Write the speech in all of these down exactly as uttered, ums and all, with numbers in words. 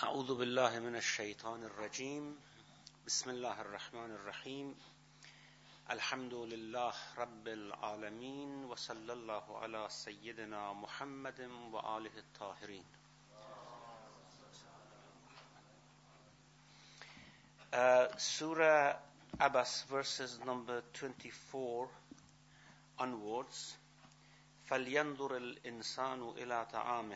أعوذ بالله من الشيطان الرجيم بسم الله الرحمن الرحيم الحمد لله رب العالمين وصلى الله على سيدنا محمد وآله الطاهرين. uh, Surah Abbas verses number twenty-four onwards. فلينظر الإنسان إلى طعامه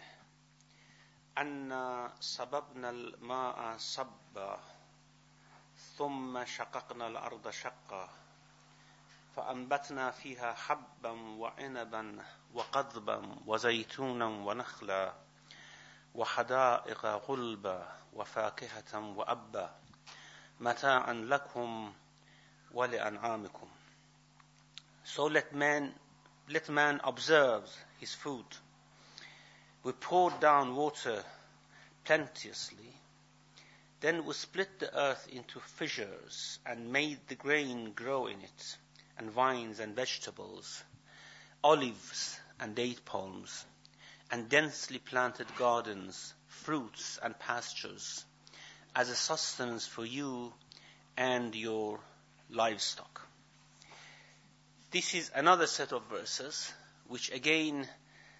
أنا صببنا الماء صبا ثم شققنا الأرض شقا فأنبتنا فيها حبا وعنبا وقضبا وزيتونا ونخلا وحدائق غلبا وفاكهة وأبا متاعا لكم ولأنعامكم. So let man, let man observe his food. We poured down water plenteously. Then we split the earth into fissures and made the grain grow in it, and vines and vegetables, olives and date palms, and densely planted gardens, fruits and pastures, as a sustenance for you and your livestock. This is another set of verses which again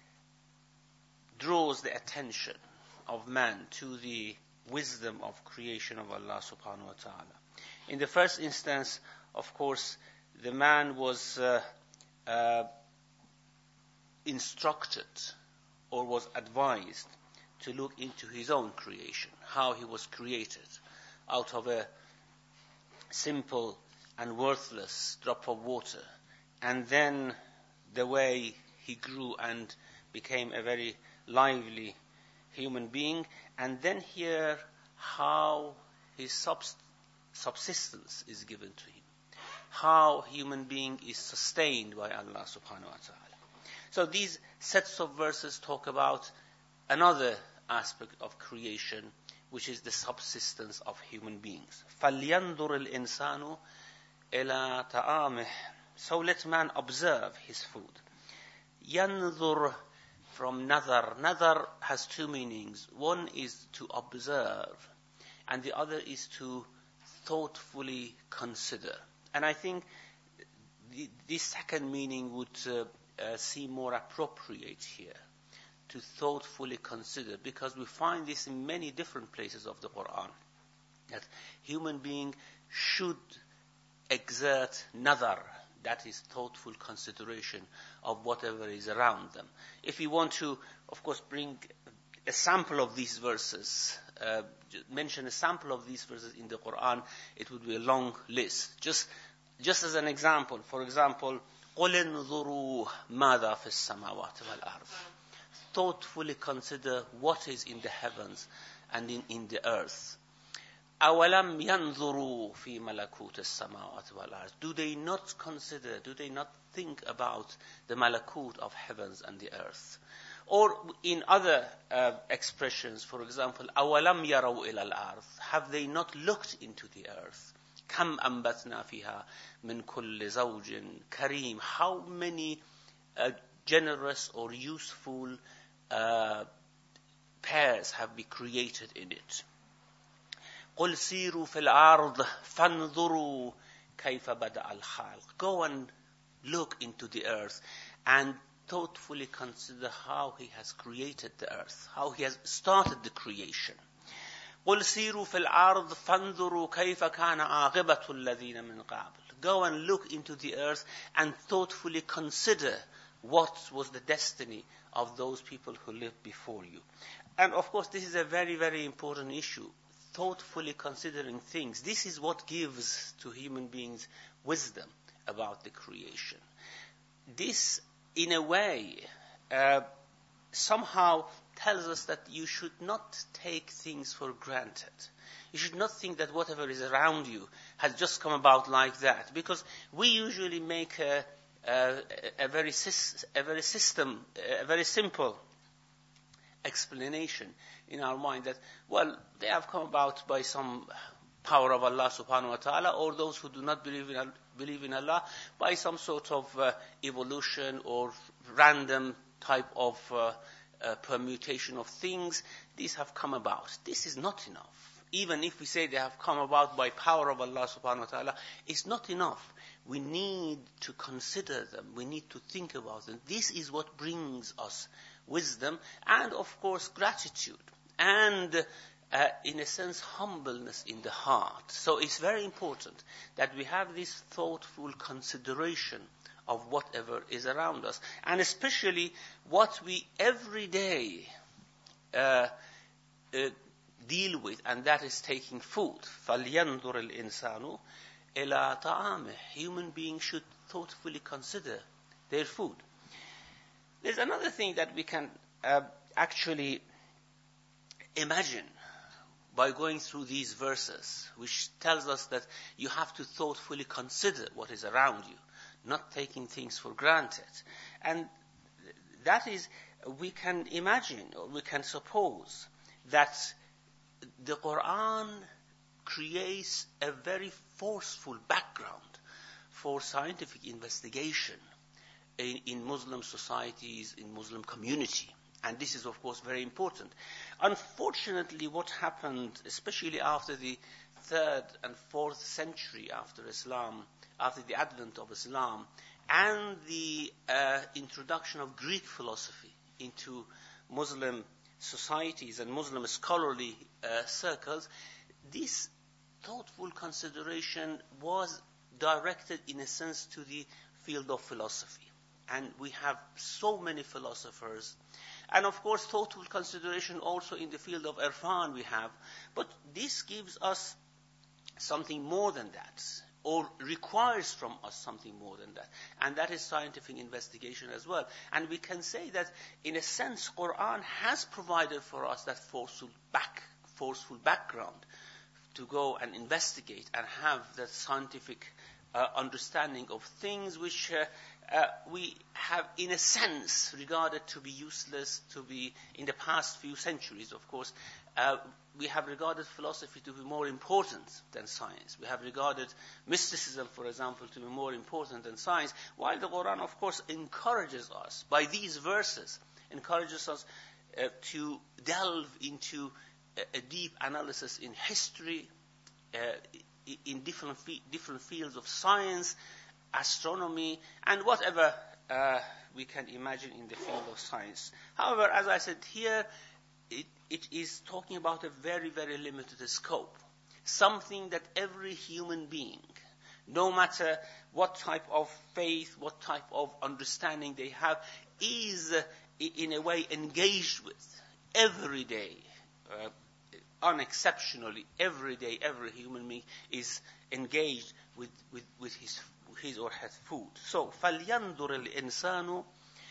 draws the attention of man to the wisdom of creation of Allah subhanahu wa ta'ala. In the first instance, of course, the man was uh, uh, instructed or was advised to look into his own creation, how he was created out of a simple and worthless drop of water, and then the way he grew and became a very lively human being, and then hear how his subsistence is given to him, how human being is sustained by Allah subhanahu wa ta'ala. So these sets of verses talk about another aspect of creation, which is the subsistence of human beings. فَلْيَنْظُرِ الْإِنسَانُ إِلَى طَعَامِهِ. So let man observe his food. يَنْظُرْ from nazar. Nazar has two meanings. One is to observe, and the other is to thoughtfully consider. And I think the, this second meaning would uh, uh, seem more appropriate here, to thoughtfully consider, because we find this in many different places of the Quran, that human being should exert nazar, that is thoughtful consideration of whatever is around them. If we want to, of course, bring a sample of these verses, uh, mention a sample of these verses in the Quran, it would be a long list. Just, just as an example, for example, قُلْ انظُرُوا مَاذَا فِي السَّمَاوَاتِ وَالْأَرْضِ. Thoughtfully consider what is in the heavens and in, in the earth. أَوَلَمْ يَنْظُرُوا فِي مَلَكُوتِ السَّمَاوَاتِ وَالْأَرْضِ. Do they not consider, do they not think about the malakut of heavens and the earth? Or in other uh, expressions, for example, أَوَلَمْ يَرَوْا إِلَى الْأَرْضِ. Have they not looked into the earth? كَمْ أَنْبَتْنَا فِيهَا مِنْ كُلِّ زَوْجٍ كَرِيمٍ. How many uh, generous or useful uh, pairs have been created in it? قُلْ سِيرُوا فِي الْأَرْضِ فَانْظُرُوا كَيْفَ بَدَأَ الْخَلْقِ. Go and look into the earth and thoughtfully consider how he has created the earth, how he has started the creation. قُلْ سِيرُوا فِي الْأَرْضِ فَانْظُرُوا كَيْفَ كَانَ عَاقِبَةُ الَّذِينَ مِنْ قَبْلِ. Go and look into the earth and thoughtfully consider what was the destiny of those people who lived before you. And of course, this is a very, very important issue. Thoughtfully considering things. This is what gives to human beings wisdom about the creation. This, in a way, uh, somehow tells us that you should not take things for granted. You should not think that whatever is around you has just come about like that. Because we usually make a, a, a, very, a very system, a very simple explanation in our mind that, well, they have come about by some power of Allah subhanahu wa ta'ala, or those who do not believe in, believe in Allah, by some sort of uh, evolution or random type of uh, uh, permutation of things. these have come about. This is not enough. Even if we say they have come about by power of Allah subhanahu wa ta'ala, it's not enough. We need to consider them. We need to think about them. This is what brings us wisdom and, of course, gratitude. And, uh, in a sense, humbleness in the heart. So it's very important that we have this thoughtful consideration of whatever is around us. And especially what we every day uh, uh, deal with, and that is taking food. فَلْيَنْظُرِ الْإِنسَانُ إِلَىٰ طَعَامِهِ. Human beings should thoughtfully consider their food. There's another thing that we can uh, actually imagine by going through these verses, which tells us that you have to thoughtfully consider what is around you, not taking things for granted. And that is, we can imagine, or we can suppose, that the Quran creates a very forceful background for scientific investigation in, in Muslim societies, in Muslim community. And this is, of course, very important. Unfortunately, what happened, especially after the third and fourth century after Islam, after the advent of Islam, and the uh, introduction of Greek philosophy into Muslim societies and Muslim scholarly uh, circles, this thoughtful consideration was directed, in a sense, to the field of philosophy. And we have so many philosophers. And, of course, thoughtful consideration also in the field of irfan we have. But this gives us something more than that, or requires from us something more than that. And that is scientific investigation as well. And we can say that, in a sense, Quran has provided for us that forceful, back, forceful background to go and investigate and have that scientific uh, understanding of things which uh, uh, we have, in a sense, regarded to be useless, to be, in the past few centuries, of course, uh, we have regarded philosophy to be more important than science. We have regarded mysticism, for example, to be more important than science, while the Quran, of course, encourages us, by these verses, encourages us uh, to delve into a, a deep analysis in history, uh, in different, fe- different fields of science, astronomy, and whatever uh, we can imagine in the field of science. However, as I said here, it, it is talking about a very, very limited scope. Something that every human being, no matter what type of faith, what type of understanding they have, is uh, in a way engaged with every day. Uh, unexceptionally, every day, every human being is engaged with, with, with his his or her food. So, فَلْيَنْظُرِ الْإِنسَانُ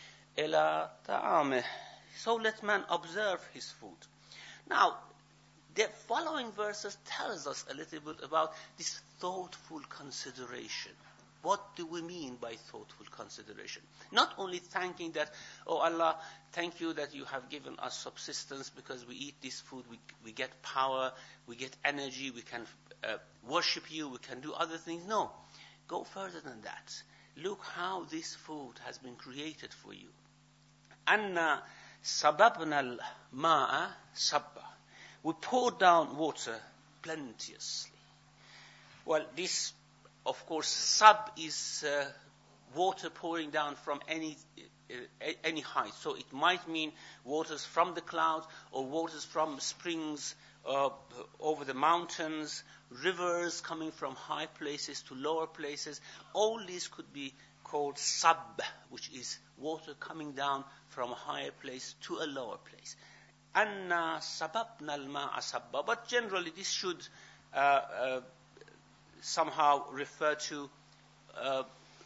إِلَىٰ طَعَامِهِ. So let man observe his food. Now, the following verses tells us a little bit about this thoughtful consideration. What do we mean by thoughtful consideration? Not only thanking that, oh Allah, thank you that you have given us subsistence because we eat this food, we, we get power, we get energy, we can uh, worship you, we can do other things. No. Go further than that. Look how this food has been created for you. أَنَّا سَبَبْنَا الْمَاءَ سَبَّ. We poured down water plenteously. Well, this, of course, sab is uh, water pouring down from any uh, any height. So it might mean waters from the clouds or waters from springs uh, over the mountains, rivers coming from high places to lower places. All these could be called sab, which is water coming down from a higher place to a lower place. Anna sababna al-ma'a sabba. But generally this should uh, uh, somehow refer to uh,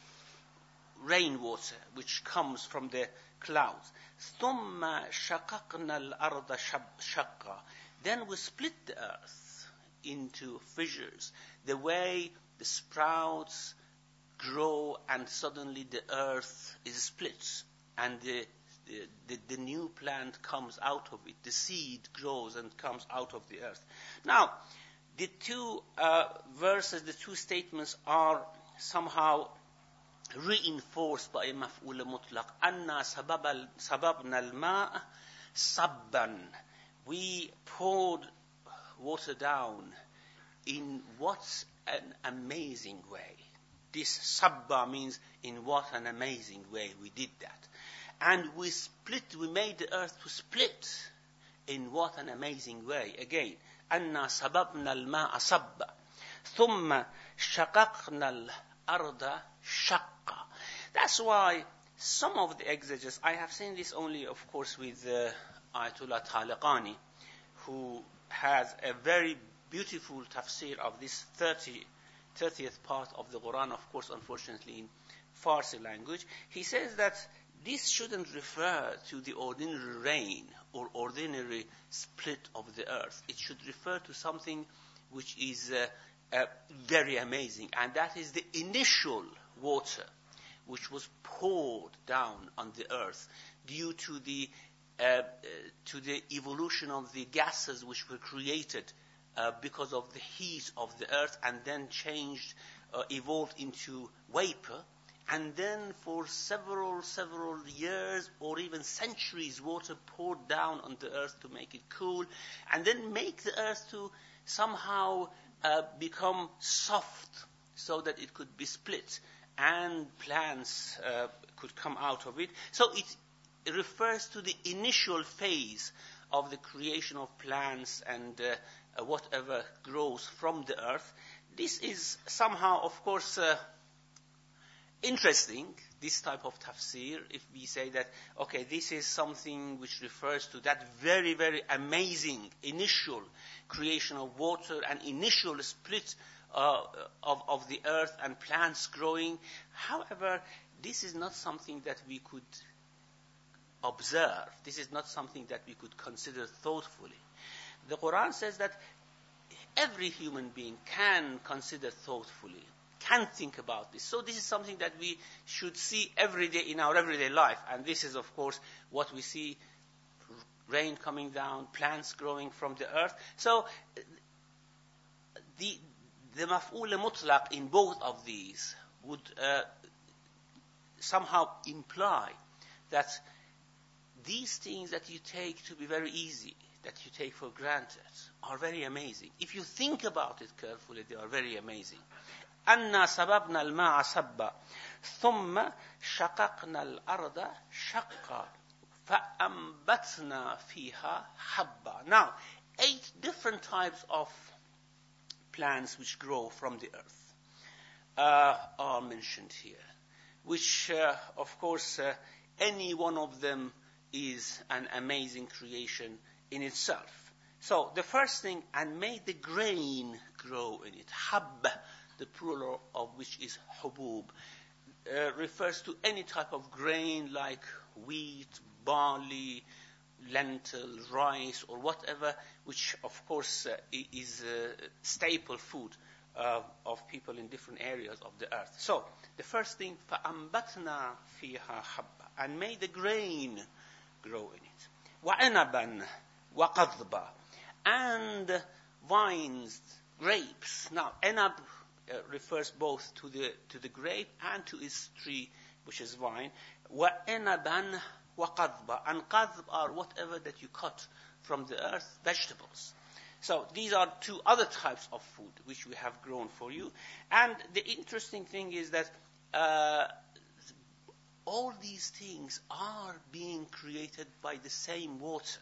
rainwater, which comes from the clouds. ثُمَّ شَقَقْنَا الْأَرْضَ شَقًّا. Then we split the earth into fissures, the way the sprouts grow and suddenly the earth is split and the, the, the, the new plant comes out of it, the seed grows and comes out of the earth. Now, the two uh, verses, the two statements are somehow reinforced by a maf'ul mutlaq. Anna sababna al-ma'a sabban. we poured water down in what an amazing way. This sabba means in what an amazing way we did that. And we split, we made the earth to split in what an amazing way. Again, أَنَّا سَبَبْنَا الْمَاءَ صَبًّا ثُمَّ شَقَقْنَا الْأَرْضَ شَقًّا. That's why some of the exegetes, I have seen this only, of course, with uh, Ayatollah Taliqani, who has a very beautiful tafsir of this thirtieth part of the Quran, of course, unfortunately, in Farsi language. He says that this shouldn't refer to the ordinary rain or ordinary split of the earth. It should refer to something which is uh, uh, very amazing, and that is the initial water which was poured down on the earth due to the uh, uh, to the evolution of the gases which were created uh, because of the heat of the earth, and then changed, uh, evolved into vapor. And then for several, several years or even centuries, water poured down on the earth to make it cool, and then make the earth to somehow uh, become soft so that it could be split and plants uh, could come out of it. So it refers to the initial phase of the creation of plants and uh, whatever grows from the earth. This is somehow, of course, uh, interesting, this type of tafsir, if we say that, okay, this is something which refers to that very, very amazing initial creation of water and initial split uh, of, of the earth and plants growing. However, this is not something that we could observe. This is not something that we could consider thoughtfully. The Quran says that every human being can consider thoughtfully, can think about this. So this is something that we should see every day in our everyday life. And this is, of course, what we see, rain coming down, plants growing from the earth. So the the maf'ul mutlaq in both of these would uh, somehow imply that these things that you take to be very easy, that you take for granted, are very amazing. If you think about it carefully, they are very amazing. أَنَّا سَبَبْنَا الْمَاءَ صَبًّا ثُمَّ شَقَقْنَا الْأَرْضَ شَقًّا فَأَنْبَتْنَا فِيهَا حَبًّا. Now, eight different types of plants which grow from the earth uh, are mentioned here, which, uh, of course, uh, any one of them is an amazing creation in itself. So, the first thing, and made the grain grow in it. Habb, the plural of which is hubub, uh, refers to any type of grain like wheat, barley, lentils, rice, or whatever, which of course uh, is uh, staple food uh, of people in different areas of the earth. So, the first thing, فَأَنْبَتْنَا فِيهَا حَبًّا, and made the grain grow in it. وَعِنَبًا وَقَضْبًا, and vines, grapes. Now, enab uh, refers both to the to the grape and to its tree, which is vine. وَعِنَبًا وَقَضْبًا, and qadb are whatever that you cut from the earth, vegetables. So these are two other types of food which we have grown for you. And the interesting thing is that uh, all these things are being created by the same water,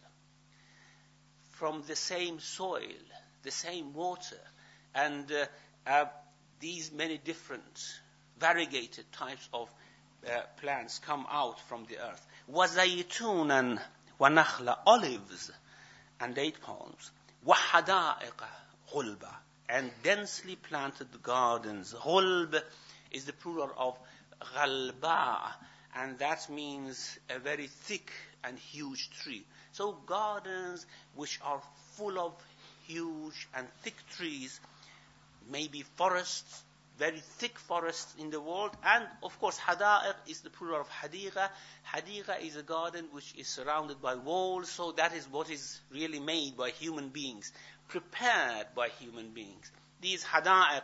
from the same soil, the same water. And uh, uh, these many different, variegated types of uh, plants come out from the earth. وَزَيْتُونًا وَنَخْلَ, olives and date palms. وَحَدَائِقَ غُلْبًا, and densely planted gardens. غُلْب is the plural of غَلْبَا, and that means a very thick and huge tree. So gardens which are full of huge and thick trees, maybe forests, very thick forests in the world. And of course, hada'iq is the plural of hadiqa. Hadiqa is a garden which is surrounded by walls, so that is what is really made by human beings, prepared by human beings. These hada'iq,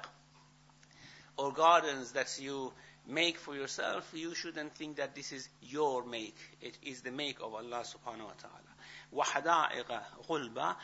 or gardens that you make for yourself, you shouldn't think that this is your make. It is the make of Allah subhanahu wa ta'ala. وحدائق غلبا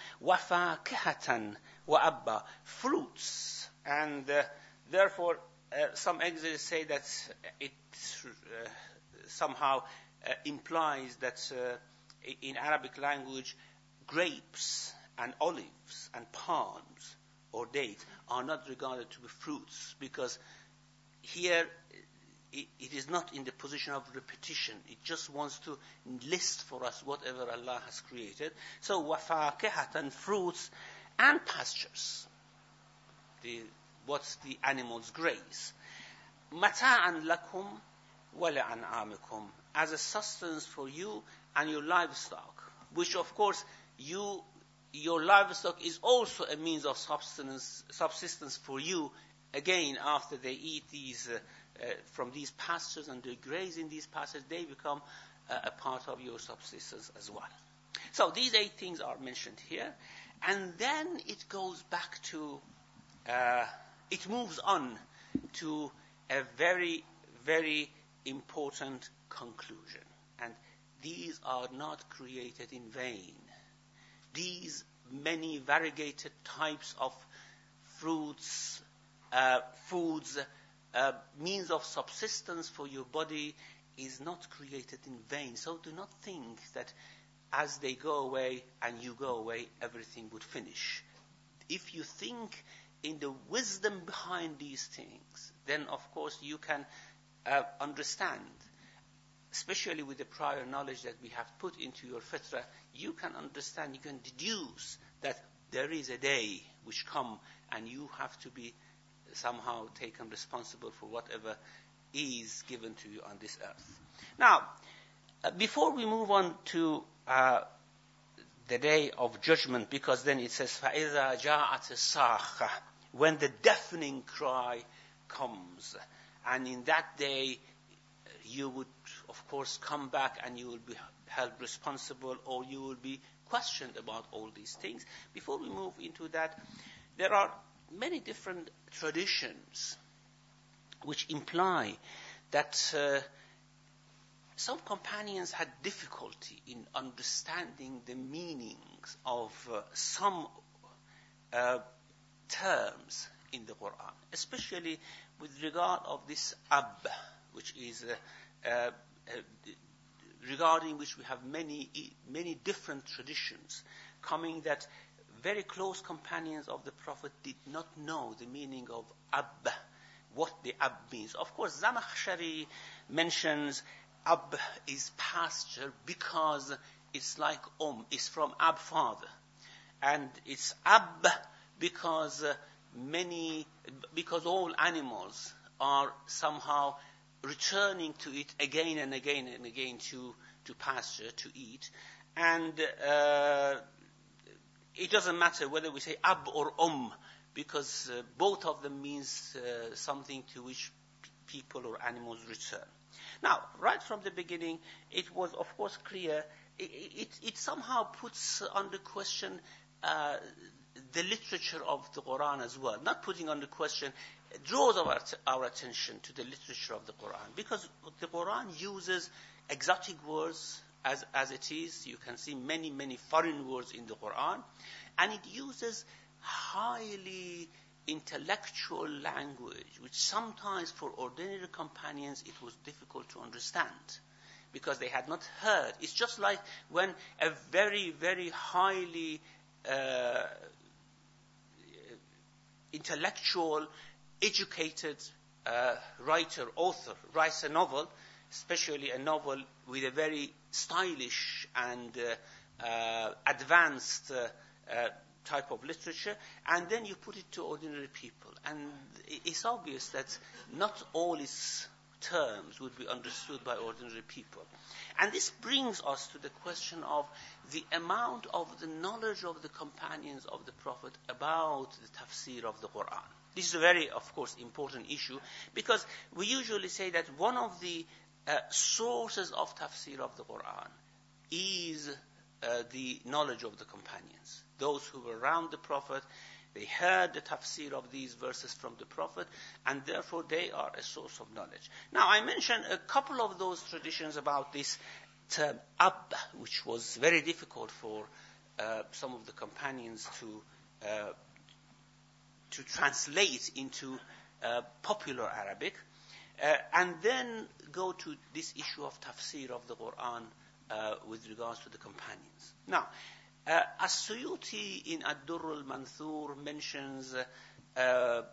وفاكهة وأبا. Fruits. And uh, therefore uh, some exegetes say that it uh, somehow uh, implies that uh, in Arabic language grapes and olives and palms or dates are not regarded to be fruits, because here it, it is not in the position of repetition. It just wants to list for us whatever Allah has created. So وَفَاكِهَةً, fruits and pastures, the, what's the animals graze. مَتَاعًا لَكُمْ وَلَأَنْعَامِكُمْ, as a sustenance for you and your livestock, which of course you your livestock is also a means of subsistence, subsistence for you. Again, after they eat these uh, uh, from these pastures and they graze in these pastures, they become uh, a part of your subsistence as well. So these eight things are mentioned here, and then it goes back to, uh, it moves on to a very, very important conclusion. And these are not created in vain. These many variegated types of fruits, uh, foods, uh, means of subsistence for your body is not created in vain. So do not think that as they go away and you go away, everything would finish. If you think in the wisdom behind these things, then of course you can uh, understand, especially with the prior knowledge that we have put into your fitrah, you can understand, you can deduce that there is a day which come and you have to be somehow taken responsible for whatever is given to you on this earth. Now, uh, before we move on to uh, the day of judgment, because then it says, فَإِذَا جَاءَتِ الصَّاخَّةُ, when the deafening cry comes, and in that day you would, of course, come back and you will be held responsible, or you will be questioned about all these things. Before we move into that, there are many different traditions which imply that uh, some companions had difficulty in understanding the meanings of uh, some uh, terms in the Quran, especially with regard of this ab, which is uh, uh, uh, regarding which we have many many different traditions coming, that very close companions of the Prophet did not know the meaning of ab, what the ab means. Of course, Zamakhshari mentions ab is pasture because it's like um, it's from ab, father, and it's ab because uh, many because all animals are somehow returning to it again and again and again to, to pasture, to eat. And uh, it doesn't matter whether we say ab or um, because uh, both of them means uh, something to which p- people or animals return. Now, right from the beginning, it was, of course, clear. It, it, it somehow puts under question uh, the literature of the Quran as well. Not putting under question, draws our, our attention to the literature of the Quran, because the Quran uses exotic words as, as it is. You can see many, many foreign words in the Quran, and it uses highly intellectual language, which sometimes for ordinary companions it was difficult to understand, because they had not heard. It's just like when a very, very highly uh, intellectual, educated uh, writer, author, writes a novel, especially a novel with a very stylish and uh, uh, advanced uh, uh, type of literature, and then you put it to ordinary people. And it's obvious that not all its terms would be understood by ordinary people. And this brings us to the question of the amount of the knowledge of the companions of the Prophet about the tafsir of the Quran. This is a very, of course, important issue, because we usually say that one of the uh, sources of tafsir of the Quran is uh, the knowledge of the companions. Those who were around the Prophet, they heard the tafsir of these verses from the Prophet, and therefore they are a source of knowledge. Now, I mentioned a couple of those traditions about this term ab, which was very difficult for uh, some of the companions to uh, to translate into uh, popular Arabic, uh, and then go to this issue of tafsir of the Quran uh, with regards to the companions. Now, uh, As-Suyuti in Ad-Durr al-Manthur mentions uh, uh,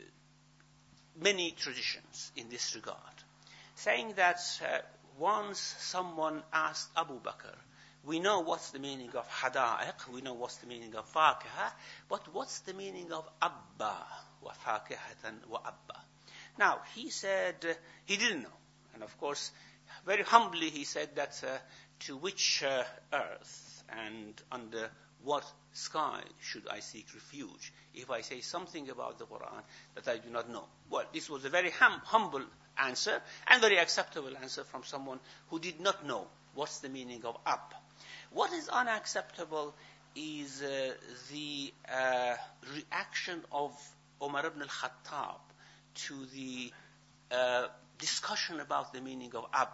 many traditions in this regard, saying that uh, once someone asked Abu Bakr, we know what's the meaning of hada'iq, we know what's the meaning of fakiha, but what's the meaning of abba, wa fakihatan wa abba? Now, he said uh, he didn't know. And of course, very humbly he said that uh, to which uh, earth and under what sky should I seek refuge if I say something about the Quran that I do not know? Well, this was a very hum- humble answer and very acceptable answer from someone who did not know what's the meaning of ab. What is unacceptable is uh, the uh, reaction of Umar ibn al-Khattab to the uh, discussion about the meaning of ab.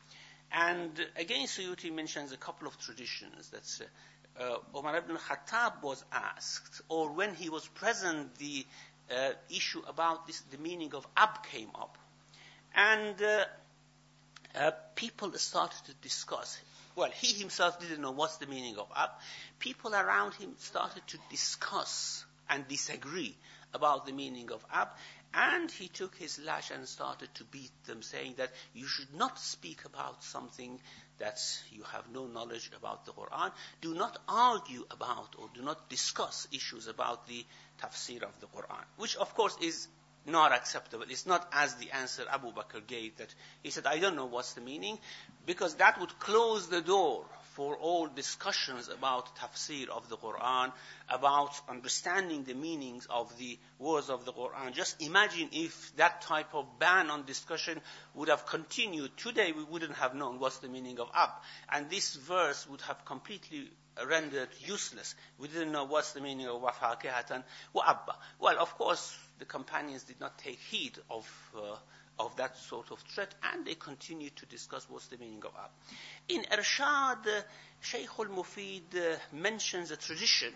And again, Suyuti mentions a couple of traditions. That's uh, uh, Umar ibn al-Khattab was asked, or when he was present, the uh, issue about this, the meaning of ab came up. And uh, uh, people started to discuss. Well, he himself didn't know what's the meaning of ab. People around him started to discuss and disagree about the meaning of ab. And he took his lash and started to beat them, saying that you should not speak about something that you have no knowledge about the Quran. Do not argue about or do not discuss issues about the tafsir of the Quran, which of course is not acceptable. It's not as the answer Abu Bakr gave, that he said, I don't know what's the meaning, because that would close the door for all discussions about tafsir of the Quran, about understanding the meanings of the words of the Quran. Just imagine if that type of ban on discussion would have continued. Today we wouldn't have known what's the meaning of ab. And this verse would have completely rendered useless. We didn't know what's the meaning of wafakihatan wa abba. Well, of course, the companions did not take heed of uh, of that sort of threat, and they continued to discuss what's the meaning of ab. In Irshad, uh, Shaykh al-Mufid uh, mentions a tradition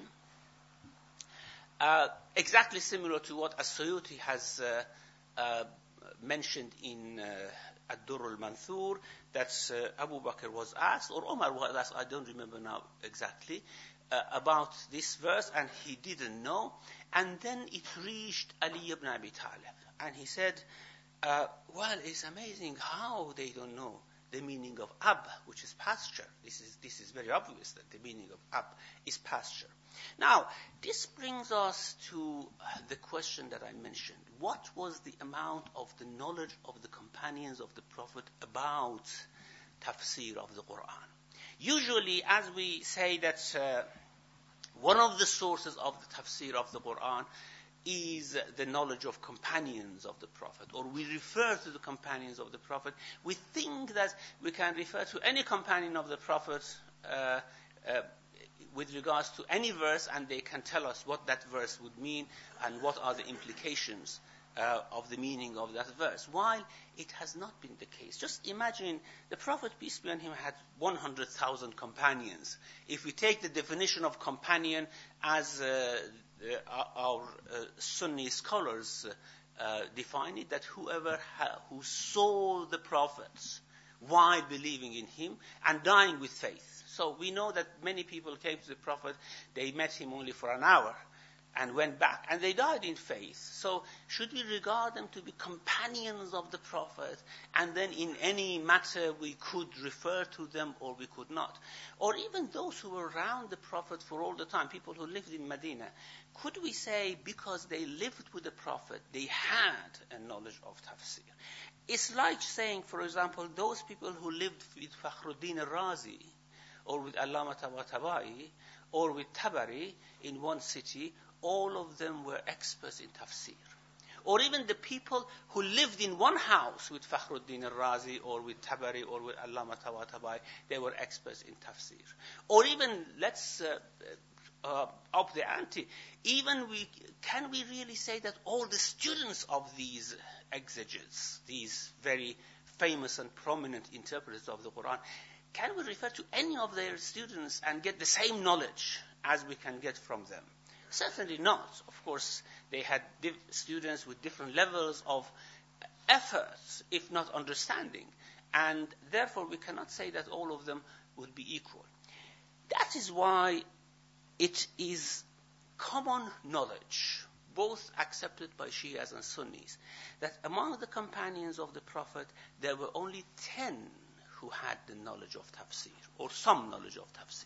uh, exactly similar to what As-Suyuti has uh, uh, mentioned in uh, Ad-Durr al-Manthur, that uh, Abu Bakr was asked, or Umar was asked, I don't remember now exactly, uh, about this verse, and he didn't know. And then it reached Ali ibn Abi Talib, and he said, uh, well, it's amazing how they don't know the meaning of ab, which is pasture. This is this is very obvious that the meaning of ab is pasture. Now, this brings us to the question that I mentioned. What was the amount of the knowledge of the companions of the Prophet about tafsir of the Quran? Usually, as we say that uh, one of the sources of the tafsir of the Quran is the knowledge of companions of the Prophet, or we refer to the companions of the Prophet, we think that we can refer to any companion of the Prophet uh, uh, with regards to any verse, and they can tell us what that verse would mean and what are the implications uh, of the meaning of that verse, while it has not been the case. Just imagine the Prophet, peace be on him, had one hundred thousand companions. If we take the definition of companion as uh, uh, our uh, Sunni scholars uh, uh, define it, that whoever ha- who saw the Prophet while believing in him and dying with faith. So we know that many people came to the Prophet, they met him only for an hour and went back, and they died in faith. So should we regard them to be companions of the Prophet, and then in any matter we could refer to them or we could not? Or even those who were around the Prophet for all the time, people who lived in Medina, could we say because they lived with the Prophet, they had a knowledge of tafsir? It's like saying, for example, those people who lived with Fakhruddin al-Razi, or with Allama Tabatabai, or with Tabari in one city, all of them were experts in tafsir. Or even the people who lived in one house with Fakhruddin al-Razi, or with Tabari, or with Allama Tabatabai, they were experts in tafsir. Or even, let's uh, uh, up the ante, even we, can we really say that all the students of these exegetes, these very famous and prominent interpreters of the Quran, can we refer to any of their students and get the same knowledge as we can get from them? Certainly not. Of course, they had div- students with different levels of effort, if not understanding. And therefore, we cannot say that all of them would be equal. That is why it is common knowledge, both accepted by Shias and Sunnis, that among the companions of the Prophet, there were only ten who had the knowledge of tafsir, or some knowledge of tafsir.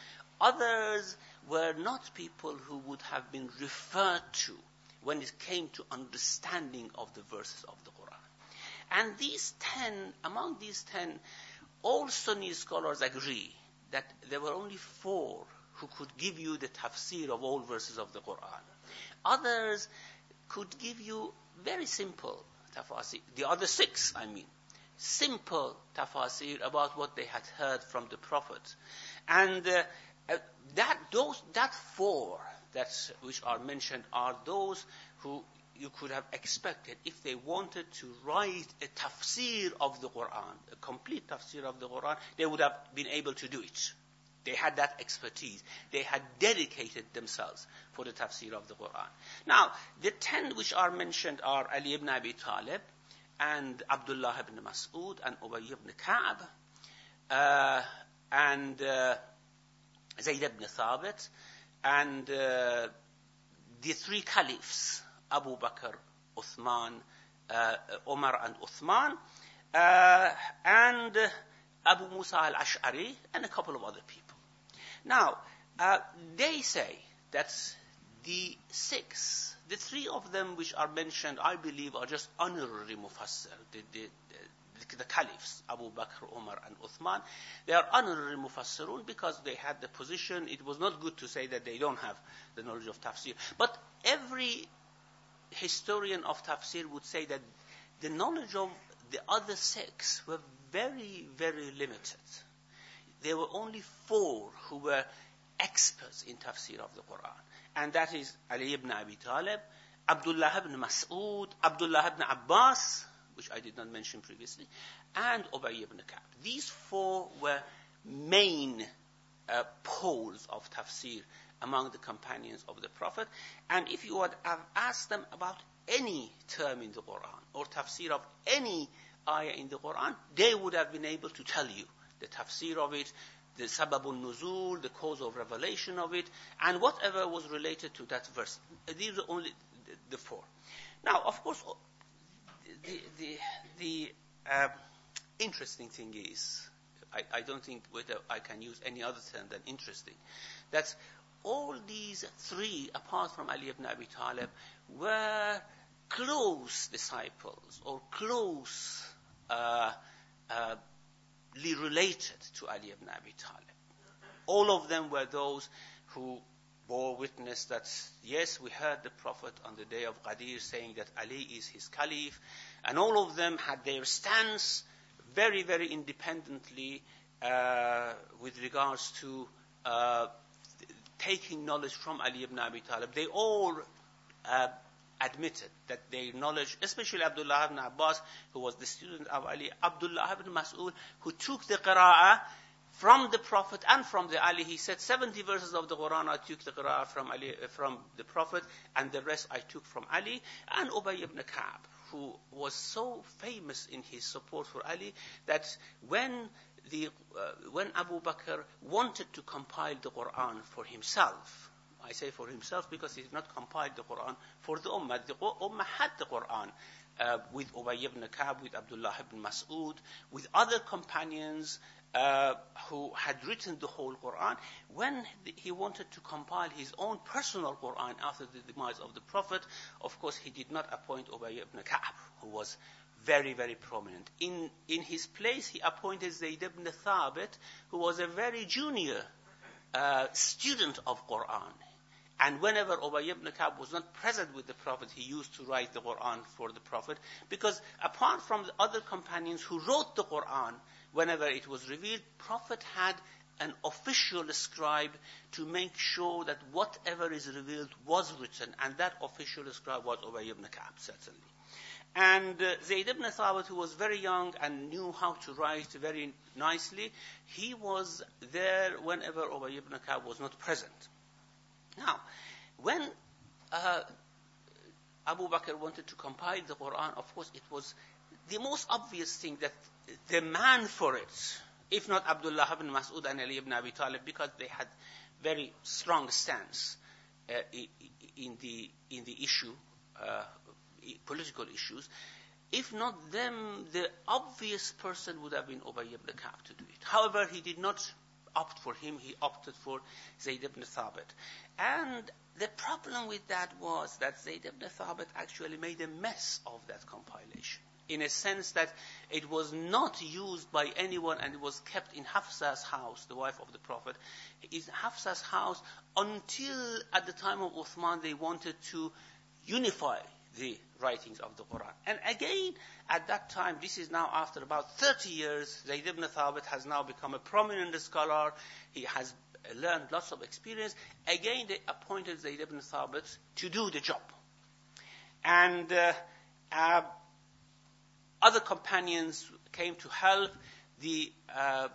Others were not people who would have been referred to when it came to understanding of the verses of the Quran. And these ten, among these ten, all Sunni scholars agree that there were only four who could give you the tafsir of all verses of the Quran. Others could give you very simple tafsir. The other six, I mean, simple tafsir about what they had heard from the Prophet. And uh, uh, that those that four that which are mentioned are those who you could have expected if they wanted to write a tafsir of the Quran, a complete tafsir of the Quran, they would have been able to do it. They had that expertise. They had dedicated themselves for the tafsir of the Quran. Now, the ten which are mentioned are Ali ibn Abi Talib, and Abdullah ibn Mas'ud, and Ubay ibn Ka'b, uh, and uh, Zayd ibn Thabit, and uh, the three caliphs, Abu Bakr, Uthman, uh, Umar and Uthman, uh, and uh, Abu Musa al-Ash'ari, and a couple of other people. Now, uh, they say that the six, the three of them which are mentioned, I believe, are just honorary mufassir, the, the, the, the caliphs, Abu Bakr, Umar, and Uthman. They are honorary mufassirun because they had the position. It was not good to say that they don't have the knowledge of tafsir. But every historian of tafsir would say that the knowledge of the other six were very, very limited. There were only four who were experts in tafsir of the Quran. And that is Ali ibn Abi Talib, Abdullah ibn Mas'ud, Abdullah ibn Abbas, which I did not mention previously, and Ubay ibn Ka'b. These four were main uh, poles of tafsir among the companions of the Prophet. And if you would have asked them about any term in the Quran or tafsir of any ayah in the Quran, they would have been able to tell you the tafsir of it, the sababun nuzul, the cause of revelation of it, and whatever was related to that verse. These are only the, the four. Now, of course, the the, the uh, interesting thing is, I, I don't think whether I can use any other term than interesting, that all these three, apart from Ali ibn Abi Talib, were close disciples or close uh, uh, related to Ali ibn Abi Talib. All of them were those who bore witness that, yes, we heard the Prophet on the day of Ghadir saying that Ali is his caliph, and all of them had their stance very, very independently uh, with regards to uh, taking knowledge from Ali ibn Abi Talib. They all uh, admitted that their knowledge, especially Abdullah ibn Abbas, who was the student of Ali, Abdullah ibn Mas'ud, who took the qira'ah from the Prophet and from the Ali. He said, seventy verses of the Quran I took the qira'ah from Ali, from the Prophet, and the rest I took from Ali. And Ubay ibn Ka'b, who was so famous in his support for Ali, that when the uh, when Abu Bakr wanted to compile the Quran for himself, I say for himself because he did not compile the Quran for the Ummah. The Ummah had the Quran uh, with Ubay ibn Ka'b, with Abdullah ibn Mas'ud, with other companions uh, who had written the whole Quran. When he wanted to compile his own personal Quran after the demise of the Prophet, of course he did not appoint Ubay ibn Ka'b, who was very, very prominent. In, in his place, he appointed Zayd ibn Thabit, who was a very junior uh, student of Quran. And whenever Ubay ibn Ka'b was not present with the Prophet, he used to write the Quran for the Prophet. Because apart from the other companions who wrote the Quran, whenever it was revealed, Prophet had an official scribe to make sure that whatever is revealed was written, and that official scribe was Ubay ibn Ka'b, certainly. And uh, Zayd ibn Thabit, who was very young and knew how to write very nicely, he was there whenever Ubay ibn Ka'b was not present. Now, when uh, Abu Bakr wanted to compile the Quran, of course, it was the most obvious thing that the man for it, if not Abdullah ibn Mas'ud and Ali ibn Abi Talib, because they had very strong stance uh, in the in the issue, uh, political issues. If not them, the obvious person would have been Ubay ibn Ka'b to do it. However, he did not opt for him. He opted for Zayd ibn Thabit. And the problem with that was that Zayd ibn Thabit actually made a mess of that compilation, in a sense that it was not used by anyone, and it was kept in Hafsa's house, the wife of the Prophet, in Hafsa's house, until at the time of Uthman they wanted to unify the writings of the Quran. And again, at that time, this is now after about thirty years, Zayd ibn Thabit has now become a prominent scholar. He has learned lots of experience. Again, they appointed Zayd ibn Thabit to do the job. And uh, uh, other companions came to help. The uh,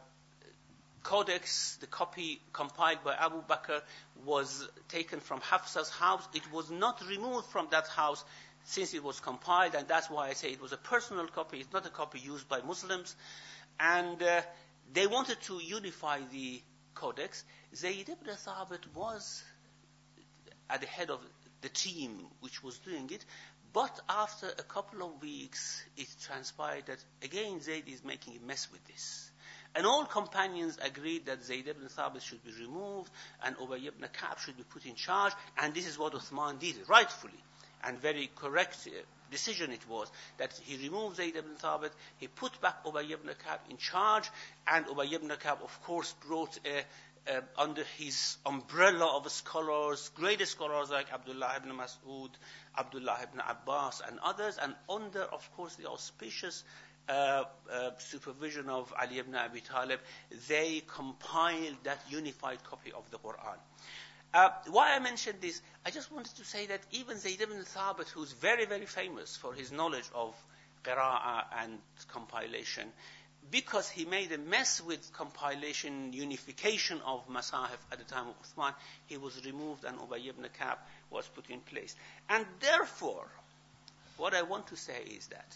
codex, the copy compiled by Abu Bakr, was taken from Hafsa's house. It was not removed from that house since it was compiled, and that's why I say it was a personal copy. It's not a copy used by Muslims. And uh, they wanted to unify the codex. Zayd ibn Thabit was at the head of the team which was doing it. But after a couple of weeks, it transpired that, again, Zayd is making a mess with this. And all companions agreed that Zayd ibn Thabit should be removed and Ubay ibn Ka'b should be put in charge. And this is what Uthman did, rightfully. And very correct uh, decision it was, that he removed Zayd ibn Thabit, he put back Ubay ibn Ka'b in charge, and Ubay ibn Ka'b, of course, brought uh, uh, under his umbrella of scholars, great scholars like Abdullah ibn Mas'ud, Abdullah ibn Abbas, and others, and under, of course, the auspicious uh, uh, supervision of Ali ibn Abi Talib, they compiled that unified copy of the Quran. Uh, why I mentioned this, I just wanted to say that even Zayd ibn Thabit, who's very, very famous for his knowledge of qira'ah and compilation, because he made a mess with compilation, unification of Masahif at the time of Uthman, he was removed and Ubay ibn Ka'b was put in place. And therefore, what I want to say is that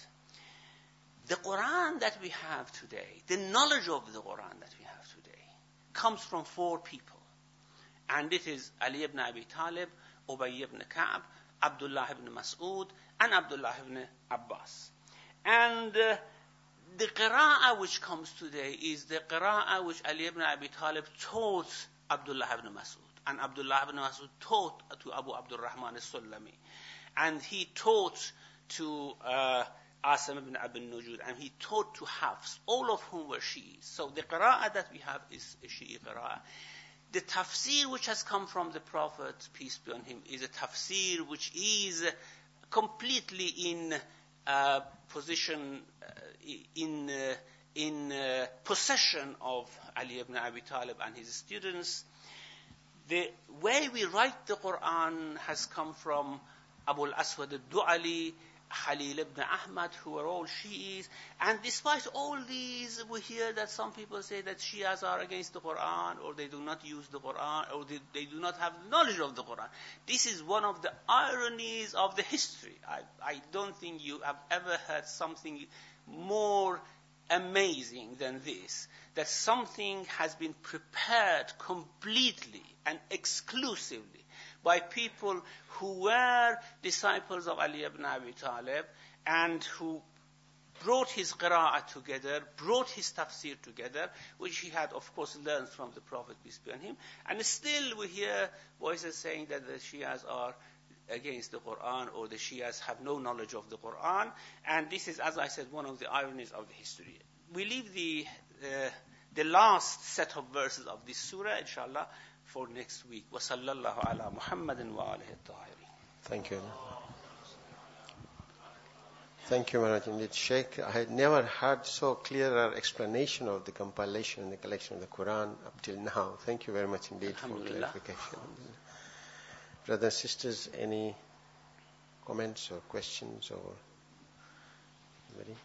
the Quran that we have today, the knowledge of the Quran that we have today, comes from four people. And it is Ali ibn Abi Talib, Ubay ibn Ka'b, Abdullah ibn Mas'ud, and Abdullah ibn Abbas. And uh, the qira'ah which comes today is the qira'ah which Ali ibn Abi Talib taught Abdullah ibn Mas'ud. And Abdullah ibn Mas'ud taught to Abu Abdul Rahman al-Sulami. And he taught to uh, Asim ibn Abi Nujud. And he taught to Hafs, all of whom were Shi'is. So the qira'ah that we have is a Shi'i qira'ah. The tafsir which has come from the Prophet, peace be on him, is a tafsir which is completely in uh, position, uh, in uh, in uh, possession of Ali ibn Abi Talib and his students. The way we write the Quran has come from Abu al-Aswad al-Du'ali, Khalil ibn Ahmad, who are all Shi'is. And despite all these, we hear that some people say that Shias are against the Quran, or they do not use the Quran, or they, they do not have knowledge of the Quran. This is one of the ironies of the history. I, I don't think you have ever heard something more amazing than this, that something has been prepared completely and exclusively by people who were disciples of Ali ibn Abi Talib and who brought his qira'ah together, brought his tafsir together, which he had, of course, learned from the Prophet, peace be on him. And still we hear voices saying that the Shias are against the Quran, or the Shias have no knowledge of the Quran. And this is, as I said, one of the ironies of the history. We leave the, uh, the last set of verses of this surah, inshallah, for next week. Wa sallallahu ala Muhammadin wa alihi at-tahirin. Thank you. Thank you very much indeed, Sheikh. I had never heard so clear an explanation of the compilation and the collection of the Quran up till now. Thank you very much indeed for clarification. Brothers and sisters, any comments or questions or anybody?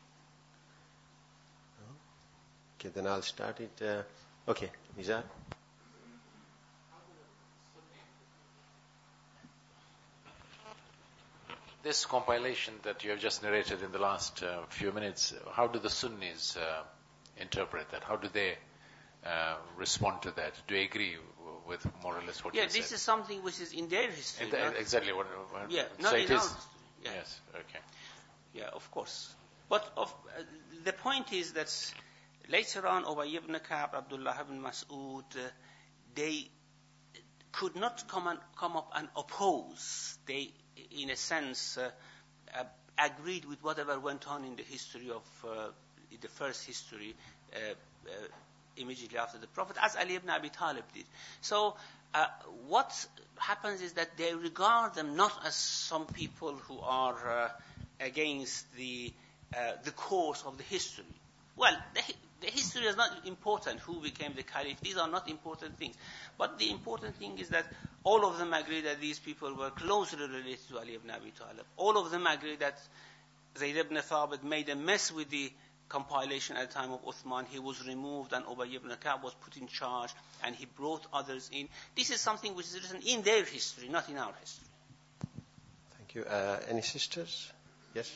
No? Okay, then I'll start it. Uh, okay, Nizar. This compilation that you have just narrated in the last uh, few minutes, how do the Sunnis uh, interpret that? How do they uh, respond to that? Do they agree with more or less what yeah, you said? Yeah, this is something which is in their history. The, exactly what, what yeah, so not it in is. ours. Yeah. Yes, okay. Yeah, of course. But of, uh, the point is that later on, Ubay ibn Ka'b, Abdullah ibn Mas'ud, uh, they could not come, and, come up and oppose. They, in a sense, uh, uh, agreed with whatever went on in the history of, uh, in the first history, uh, uh, immediately after the Prophet, as Ali ibn Abi Talib did. So, uh, what happens is that they regard them not as some people who are uh, against the uh, the course of the history. Well, the, the history is not important, who became the caliph. These are not important things. But the important thing is that all of them agree that these people were closely related to Ali ibn Abi Talib. All of them agree that Zayd ibn Thabit made a mess with the compilation at the time of Uthman. He was removed and Ubay ibn Ka'b was put in charge and he brought others in. This is something which is written in their history, not in our history. Thank you. Uh, any sisters? Yes?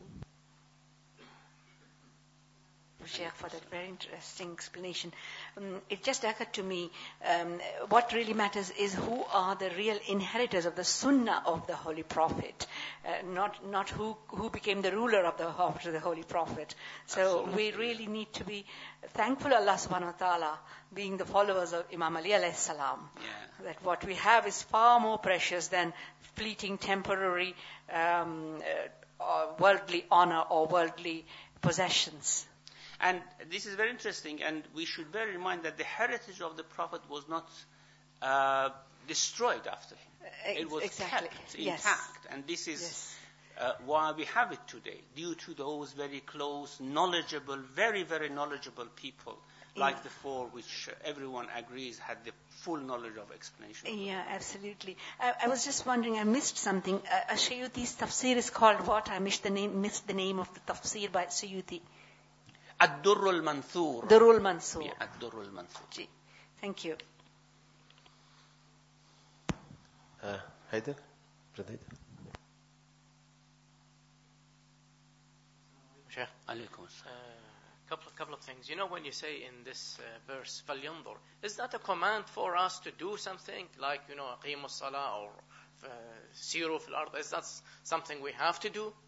Sheikh, for that very interesting explanation. Um, it just occurred to me, um, what really matters is who are the real inheritors of the Sunnah of the Holy Prophet, uh, not not who who became the ruler of the after the Holy Prophet. So Absolutely. we really need to be thankful Allah Subhanahu wa Taala, being the followers of Imam Ali alayhi salam, yeah. that what we have is far more precious than fleeting, temporary, um, uh, uh, worldly honor or worldly possessions. And this is very interesting, and we should bear in mind that the heritage of the Prophet was not uh, destroyed after him. Ex- it was exactly. kept Yes. intact, and this is Yes. uh, why we have it today, due to those very close, knowledgeable, very, very knowledgeable people, like Yeah. the four, which uh, everyone agrees had the full knowledge of explanation. Yeah, absolutely. I, I was just wondering, I missed something. Uh, Suyuti's tafsir is called what? I missed the name, missed the name of the tafsir by Suyuti. Ad-Durr al-Manthur. Durr al-Mansur. Yeah, Ad-Durr al-Manthur. Gee, thank you. Uh, Haider? Brother Haider? Sheikh, Alaykum uh, assalam. couple of couple of things. You know, when you say in this uh, verse, فَلْيَنْظُرْ, is that a command for us to do something like, you know, أَقِيمُوا الصَّلَاةَ or uh, سِيرُوا فِي الْأَرْضِ? Is that something we have to do?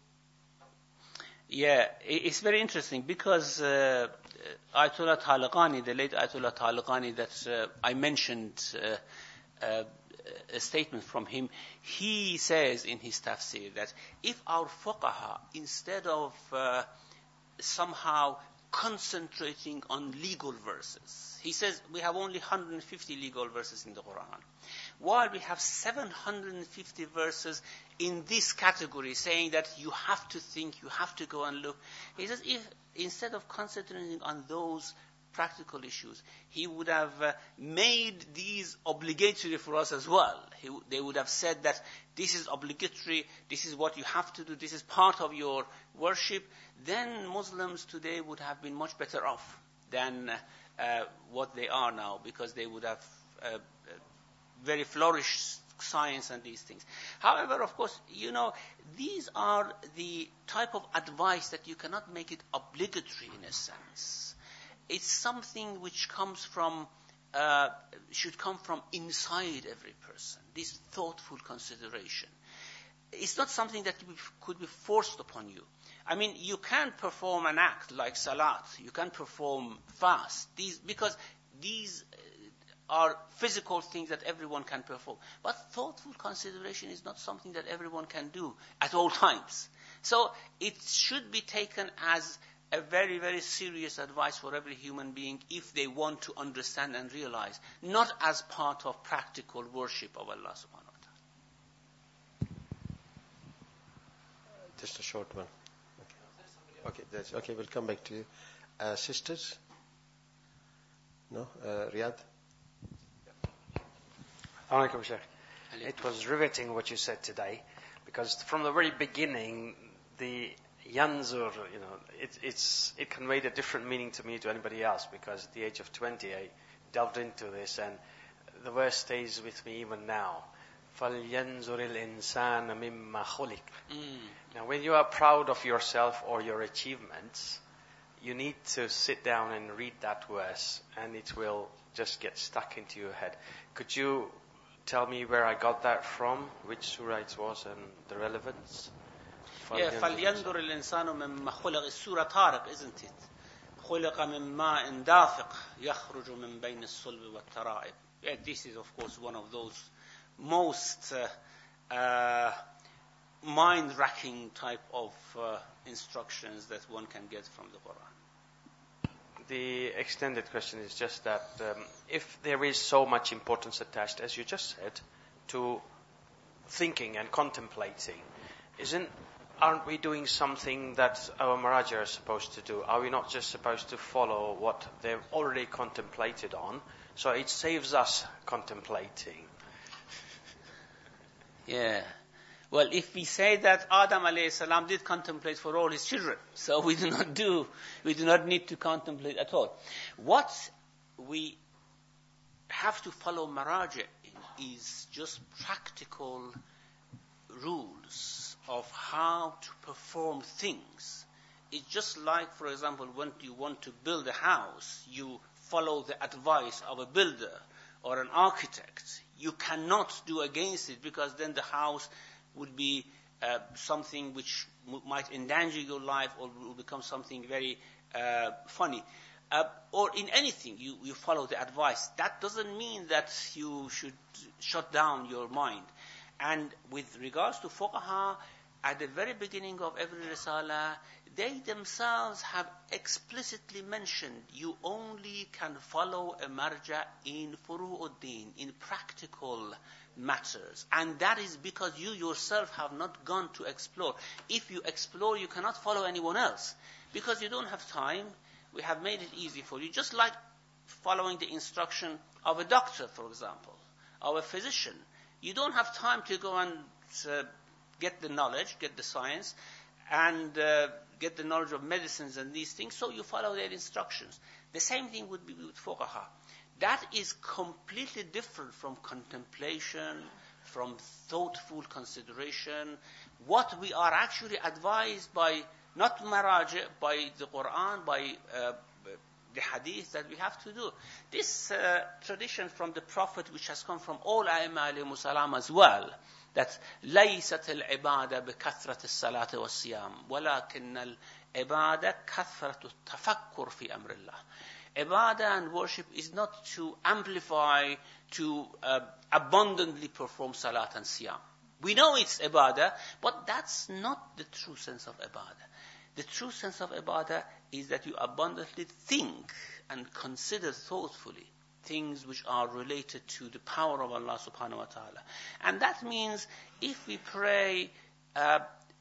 Yeah, it's very interesting because uh, Ayatollah Talaqani, the late Ayatollah Talaqani that uh, I mentioned, uh, uh, a statement from him, he says in his tafsir that if our fuqaha, instead of uh, somehow concentrating on legal verses, he says we have only one hundred fifty legal verses in the Quran, while we have seven hundred fifty verses in this category saying that you have to think, you have to go and look. He says if instead of concentrating on those practical issues, he would have uh, made these obligatory for us as well. He, they would have said that this is obligatory, this is what you have to do, this is part of your worship. Then Muslims today would have been much better off than uh, uh, what they are now, because they would have uh, very flourished science and these things. However, of course, you know, these are the type of advice that you cannot make it obligatory in a sense. It's something which comes from, uh, should come from inside every person, this thoughtful consideration. It's not something that could be forced upon you. I mean, you can perform an act like salat, you can perform fast, these, because these are physical things that everyone can perform. But thoughtful consideration is not something that everyone can do at all times. So it should be taken as a very, very serious advice for every human being if they want to understand and realize, not as part of practical worship of Allah subhanahu wa ta'ala. Just a short one. Okay, that's okay. We'll come back to you. Uh, sisters? No? Uh, Riyadh? Alaikum, Sheikh. It was riveting what you said today, because from the very beginning, the yanzur, you know, it, it's, it conveyed a different meaning to me to anybody else, because at the age of twenty, I delved into this, and the verse stays with me even now. فَلْيَنْزُرِ الْإِنسَانَ مِمَّا خُلِقَ. Now, when you are proud of yourself or your achievements, you need to sit down and read that verse, and it will just get stuck into your head. Could you tell me where I got that from, which surah it was, and the relevance? Yeah, فَلْيَنْظُرِ الْإِنسَانُ مِمَّا خُلِقَ is Surah Tariq, isn't it? خُلِقَ مِن مَاءٍ دَافِقٍ يَخْرُجُ مِن بَيْنِ الصُّلْبِ وَالتَّرَائِبِ. Yeah, this is, of course, one of those most uh, uh, mind-racking type of uh, instructions that one can get from the Quran. The extended question is just that um, if there is so much importance attached, as you just said, to thinking and contemplating, isn't aren't we doing something that our Maraja are supposed to do? Are we not just supposed to follow what they've already contemplated on? So it saves us contemplating. Yeah. Well, if we say that Adam alayhi salam did contemplate for all his children, so we do not do, we do not need to contemplate at all. What we have to follow Maraja in is just practical rules of how to perform things. It's just like, for example, when you want to build a house, you follow the advice of a builder or an architect. You cannot do against it, because then the house would be uh, something which m- might endanger your life, or will become something very uh, funny. Uh, or in anything, you, you follow the advice. That doesn't mean that you should shut down your mind. And with regards to fuqaha, at the very beginning of every risala, they themselves have explicitly mentioned you only can follow a marja in furu'uddin, in practical matters. And that is because you yourself have not gone to explore. If you explore, you cannot follow anyone else, because you don't have time. We have made it easy for you, just like following the instruction of a doctor, for example, or a physician. You don't have time to go and uh, get the knowledge, get the science, and uh, get the knowledge of medicines and these things, so you follow their instructions. The same thing would be with fuqaha. That is completely different from contemplation, from thoughtful consideration. What we are actually advised by, not maraja, by the Quran, by uh, the hadith, that we have to do. This uh, tradition from the Prophet, which has come from all A'imma alayhimu salam as well, that لَيْسَتِ الْعِبَادَةِ بِكَثْرَةِ الصَّلَاةِ وَالصِّيَامِ وَلَكِنَّ الْعِبَادَةِ كَثْرَةُ التَّفَكُّرِ فِي أَمْرِ اللَّهِ. Ibadah and worship is not to amplify, to uh, abundantly perform salat and siyam. We know it's ibadah, but that's not the true sense of ibadah. The true sense of ibadah is that you abundantly think and consider thoughtfully things which are related to the power of Allah subhanahu wa ta'ala. And that means if we pray uh,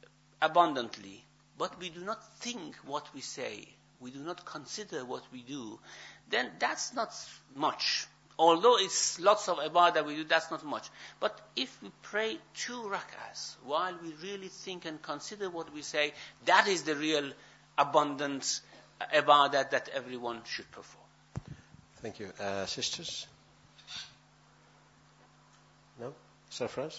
abundantly, but we do not think what we say, we do not consider what we do, then that's not much. Although it's lots of ibadah we do, that's not much. But if we pray two rak'ahs, while we really think and consider what we say, that is the real abundance ibadah that everyone should perform. Thank you. Uh, sisters? No? Sarfraz?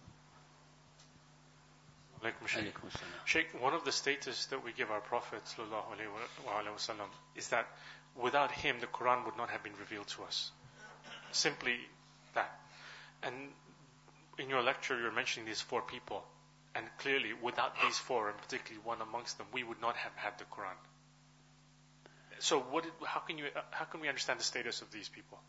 Sheikh, one of the status that we give our Prophet ﷺ is that without him the Quran would not have been revealed to us. Simply that. And in your lecture you're mentioning these four people, and clearly without these four, and particularly one amongst them, we would not have had the Quran. So what did, how can you how can we understand the status of these people?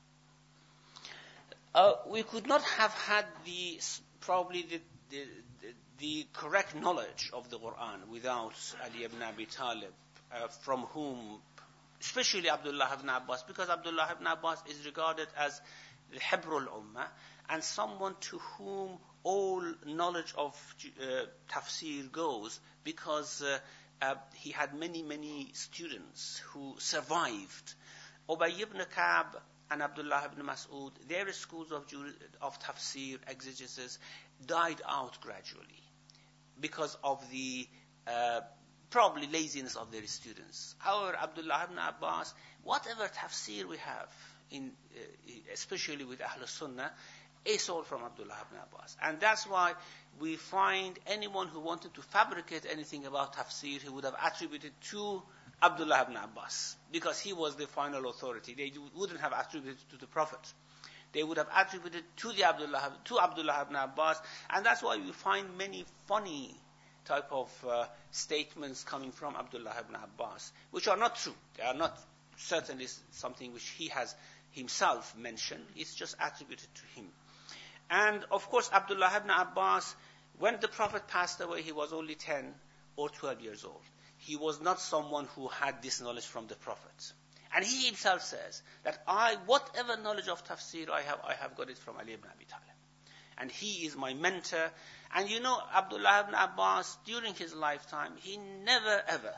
Uh, we could not have had the probably the, the, the, the correct knowledge of the Quran without Ali ibn Abi Talib, uh, from whom, especially Abdullah ibn Abbas, because Abdullah ibn Abbas is regarded as the Hibrul Ummah, and someone to whom all knowledge of uh, tafsir goes, because uh, uh, he had many, many students who survived. Ubay ibn Ka'b and Abdullah ibn Mas'ud, their schools of, of tafsir, exegesis, died out gradually because of the uh, probably laziness of their students. However, Abdullah ibn Abbas, whatever tafsir we have, in, uh, especially with Ahl Sunnah, is all from Abdullah ibn Abbas. And that's why we find anyone who wanted to fabricate anything about tafsir, he would have attributed to Abdullah ibn Abbas, because he was the final authority. They wouldn't have attributed to the Prophet. They would have attributed to the Abdullah, to Abdullah ibn Abbas, and that's why we find many funny type of uh, statements coming from Abdullah ibn Abbas, which are not true. They are not certainly something which he has himself mentioned. It's just attributed to him. And of course, Abdullah ibn Abbas, when the Prophet passed away, he was only ten or twelve years old. He was not someone who had this knowledge from the Prophet. And he himself says that I, whatever knowledge of tafsir I have, I have got it from Ali ibn Abi Talib. And he is my mentor. And you know, Abdullah ibn Abbas, during his lifetime, he never ever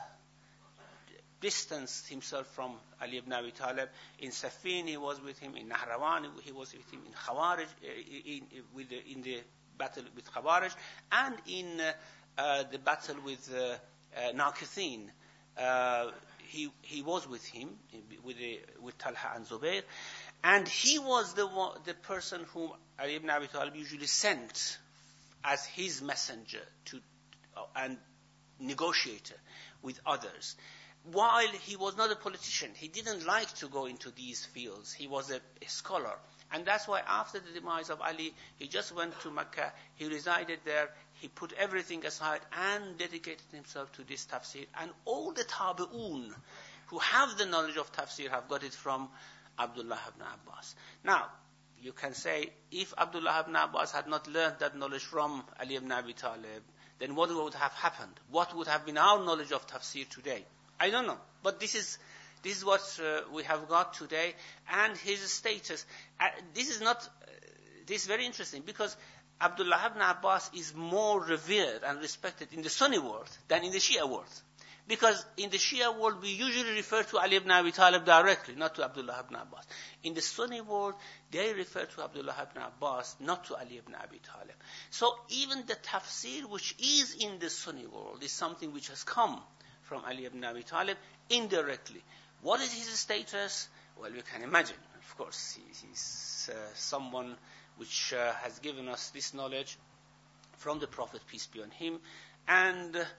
distanced himself from Ali ibn Abi Talib. In Safin, he was with him. In Nahrawan, he was with him. In Khawarij, in, with the, in the battle with Khawarij, and in uh, uh, the battle with uh, uh, Naqithin, uh, he he was with him with the, with Talha and Zubair, and he was the one, the person whom Ali ibn Abi Talib usually sent as his messenger to uh, and negotiator with others. While he was not a politician, he didn't like to go into these fields. He was a, a scholar. And that's why after the demise of Ali, he just went to Mecca, he resided there, he put everything aside and dedicated himself to this tafsir. And all the tabi'un who have the knowledge of tafsir have got it from Abdullah ibn Abbas. Now, you can say, if Abdullah ibn Abbas had not learned that knowledge from Ali ibn Abi Talib, then what would have happened? What would have been our knowledge of tafsir today? I don't know. But this is this is what uh, we have got today, and his status. Uh, this is not. Uh, this is very interesting because Abdullah ibn Abbas is more revered and respected in the Sunni world than in the Shia world. Because in the Shia world, we usually refer to Ali ibn Abi Talib directly, not to Abdullah ibn Abbas. In the Sunni world, they refer to Abdullah ibn Abbas, not to Ali ibn Abi Talib. So even the tafsir which is in the Sunni world is something which has come from Ali ibn Abi Talib indirectly. What is his status? Well, we can imagine. Of course, he, he's uh, someone which uh, has given us this knowledge from the Prophet, peace be on him. And uh,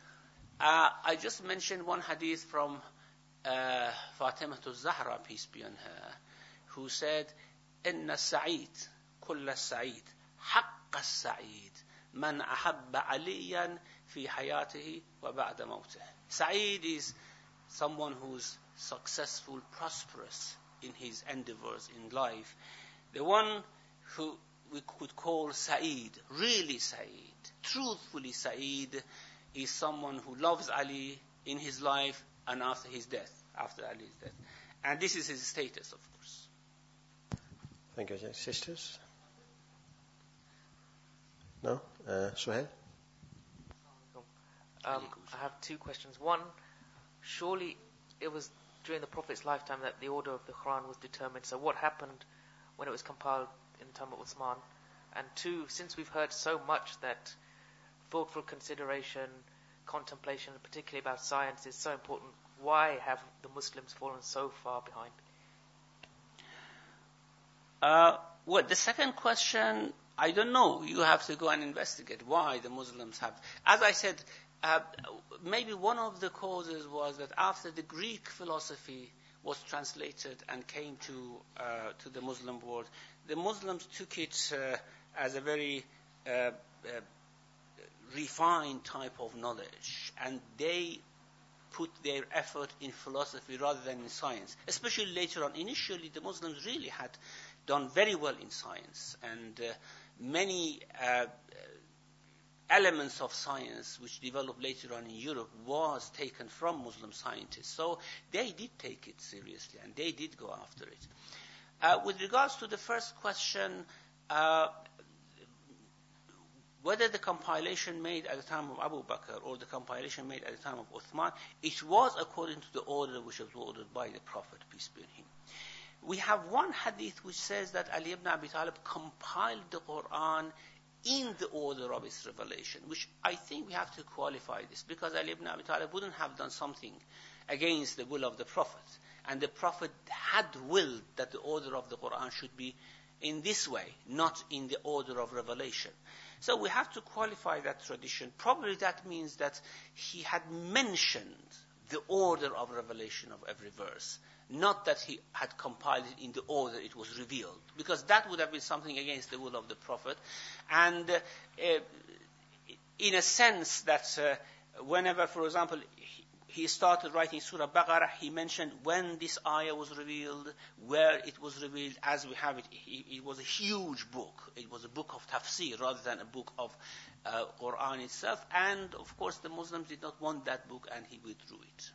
I just mentioned one hadith from uh, Fatimah al-Zahra, peace be on her, who said, إِنَّ السَّعِيدِ كُلَّ السَّعِيدِ حَقَّ السَّعِيدِ مَنْ أَحَبَّ عَلِيًّا فِي حَيَاتِهِ وَبَعْدَ مَوْتِهِ. Sa'id is someone who's successful, prosperous in his endeavors in life. The one who we could call Sa'id, really Sa'id, truthfully Sa'id, is someone who loves Ali in his life and after his death, after Ali's death. And this is his status, of course. Thank you, sisters. No? Uh, Suhail? Um, I have two questions. One, surely it was during the Prophet's lifetime that the order of the Quran was determined. So what happened when it was compiled in the time of Uthman? And two, since we've heard so much that thoughtful consideration, contemplation, particularly about science, is so important, why have the Muslims fallen so far behind? Uh, well, the second question, I don't know. You have to go and investigate why the Muslims have. As I said, uh, maybe one of the causes was that after the Greek philosophy was translated and came to uh, to the Muslim world, the Muslims took it uh, as a very uh, uh, refined type of knowledge, and they put their effort in philosophy rather than in science. Especially later on, initially the Muslims really had done very well in science, and uh, many uh, elements of science which developed later on in Europe was taken from Muslim scientists. So they did take it seriously, and they did go after it. Uh, with regards to the first question, uh, whether the compilation made at the time of Abu Bakr or the compilation made at the time of Uthman, it was according to the order which was ordered by the Prophet, peace be on him. We have one hadith which says that Ali ibn Abi Talib compiled the Quran in the order of its revelation, which I think we have to qualify this, because Ali ibn Abi Talib wouldn't have done something against the will of the Prophet. And the Prophet had willed that the order of the Quran should be in this way, not in the order of revelation. So we have to qualify that tradition. Probably that means that he had mentioned the order of revelation of every verse, not that he had compiled it in the order it was revealed, because that would have been something against the will of the Prophet. And uh, uh, in a sense that uh, whenever, for example, he, he started writing Surah Baqarah, he mentioned when this ayah was revealed, where it was revealed, as we have it. It, it was a huge book. It was a book of tafsir rather than a book of uh, Quran itself. And, of course, the Muslims did not want that book, and he withdrew it.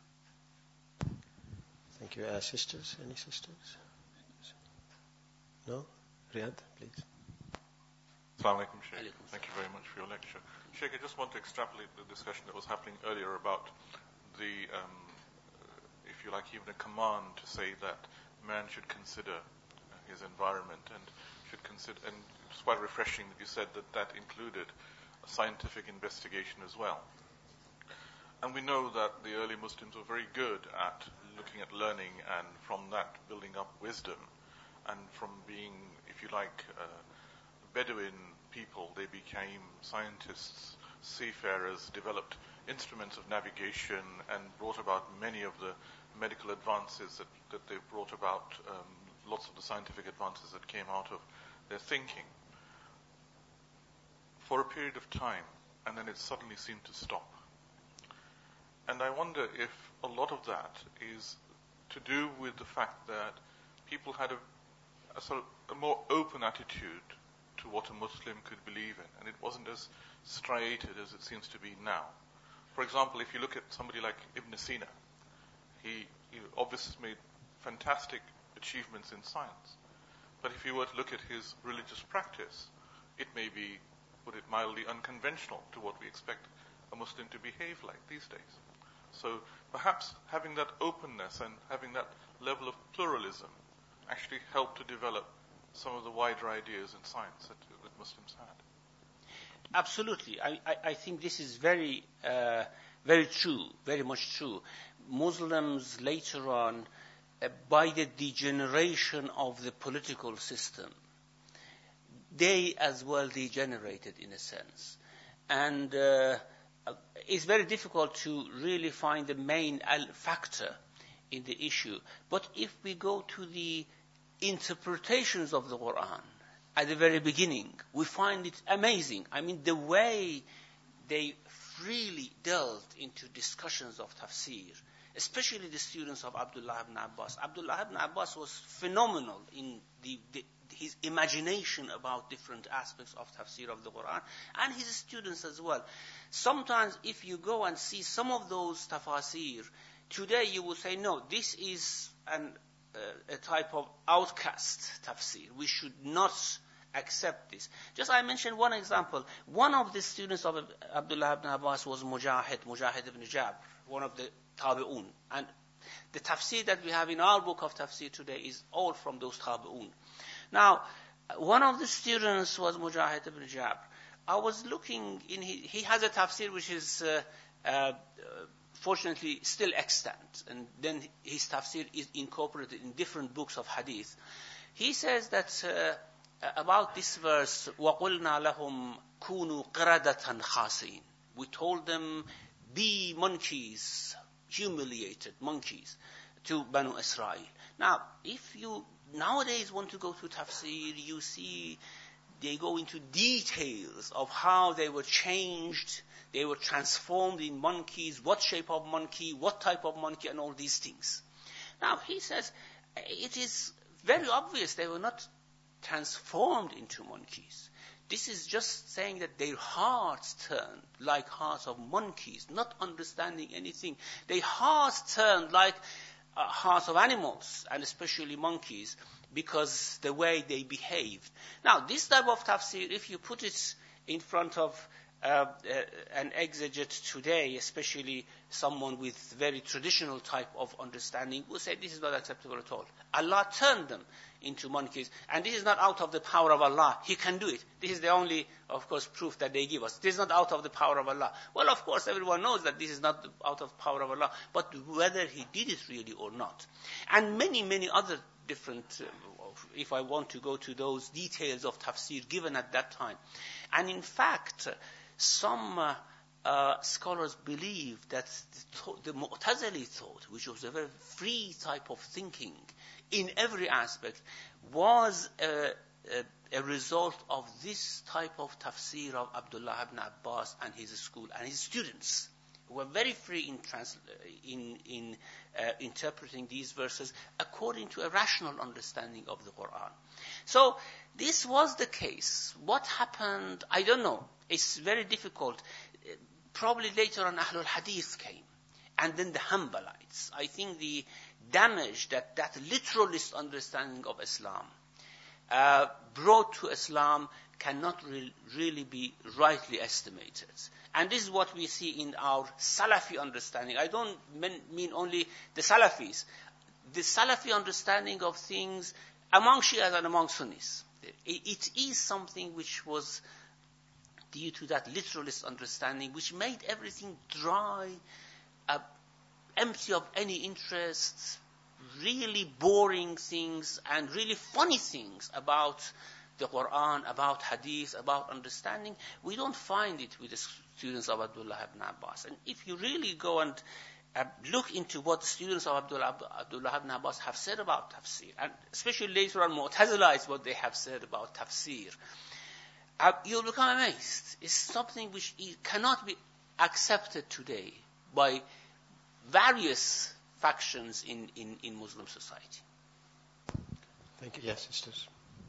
Thank you. Uh, sisters? Any sisters? No? Riyadh, please. Assalamu alaikum, Sheikh. Thank you very much for your lecture. Sheikh, I just want to extrapolate the discussion that was happening earlier about the, um, if you like, even a command to say that man should consider his environment and should consider, and it's quite refreshing that you said that that included a scientific investigation as well. And we know that the early Muslims were very good at looking at learning and from that building up wisdom. And from being, if you like, uh, Bedouin people, they became scientists, seafarers, developed instruments of navigation and brought about many of the medical advances that, that they brought about, um, lots of the scientific advances that came out of their thinking for a period of time, and then it suddenly seemed to stop. And I wonder if a lot of that is to do with the fact that people had a, a sort of a more open attitude to what a Muslim could believe in, and it wasn't as striated as it seems to be now. For example, if you look at somebody like Ibn Sina, he, he obviously made fantastic achievements in science. But if you were to look at his religious practice, it may be, put it mildly, unconventional to what we expect a Muslim to behave like these days. So perhaps having that openness and having that level of pluralism actually helped to develop some of the wider ideas in science that, that Muslims had. Absolutely. I, I, I think this is very, uh, very true, very much true. Muslims later on, uh, by the degeneration of the political system, they as well degenerated in a sense. And uh, it's very difficult to really find the main factor in the issue. But if we go to the interpretations of the Quran at the very beginning, we find it amazing. I mean, the way they freely delved into discussions of tafsir, especially the students of Abdullah ibn Abbas. Abdullah ibn Abbas was phenomenal in the, the, his imagination about different aspects of tafsir of the Quran, and his students as well. Sometimes if you go and see some of those tafsir, today you will say, no, this is an, uh, a type of outcast tafsir. We should not accept this. Just I mentioned one example. One of the students of Abdullah ibn Abbas was Mujahid, Mujahid ibn Jabr, one of the Tabi'un. And the tafsir that we have in our book of tafsir today is all from those Tabi'un. Now, one of the students was Mujahid ibn Jabr. I was looking in, he, he has a tafsir which is uh, uh, fortunately still extant, and then his tafsir is incorporated in different books of hadith. He says that uh, about this verse, وَقُلْنَا لَهُمْ كُونُوا قِرَدَةً خَاسِينَ. We told them, be monkeys, humiliated monkeys, to Banu Israel. Now, if you nowadays want to go to tafsir, you see they go into details of how they were changed, they were transformed in monkeys, what shape of monkey, what type of monkey, and all these things. Now, he says, it is very obvious they were not transformed into monkeys. This is just saying that their hearts turned like hearts of monkeys, not understanding anything. Their hearts turned like uh, hearts of animals, and especially monkeys, because the way they behaved. Now, this type of tafsir, if you put it in front of uh, uh, an exegete today, especially someone with very traditional type of understanding, will say this is not acceptable at all. Allah turned them into monkeys, and this is not out of the power of Allah. He can do it. This is the only, of course, proof that they give us. This is not out of the power of Allah. Well, of course, everyone knows that this is not out of the power of Allah, but whether he did it really or not. And many, many other different, uh, if I want to go to those details of tafsir given at that time. And in fact, some uh, uh, scholars believe that the, the Mu'tazili thought, which was a very free type of thinking in every aspect, was a, a, a result of this type of tafsir of Abdullah ibn Abbas and his school and his students, who were very free in, trans, in, in uh, interpreting these verses according to a rational understanding of the Quran. So this was the case. What happened, I don't know. It's very difficult. Probably later on Ahlul Hadith came, and then the Hanbalites. I think the damage that that literalist understanding of Islam uh, brought to Islam cannot re- really be rightly estimated. And this is what we see in our Salafi understanding. I don't mean, mean only the Salafis. The Salafi understanding of things among Shias and among Sunnis. It, it is something which was due to that literalist understanding, which made everything dry, uh, empty of any interest, really boring things and really funny things about the Quran, about Hadith, about understanding. We don't find it with the students of Abdullah ibn Abbas. And if you really go and uh, look into what the students of Abdullah, Abdullah ibn Abbas have said about tafsir, and especially later on Mu'tazilites, what they have said about tafsir, uh, you'll become amazed. It's something which cannot be accepted today by various factions in, in, in Muslim society. Thank you. Yes, sisters.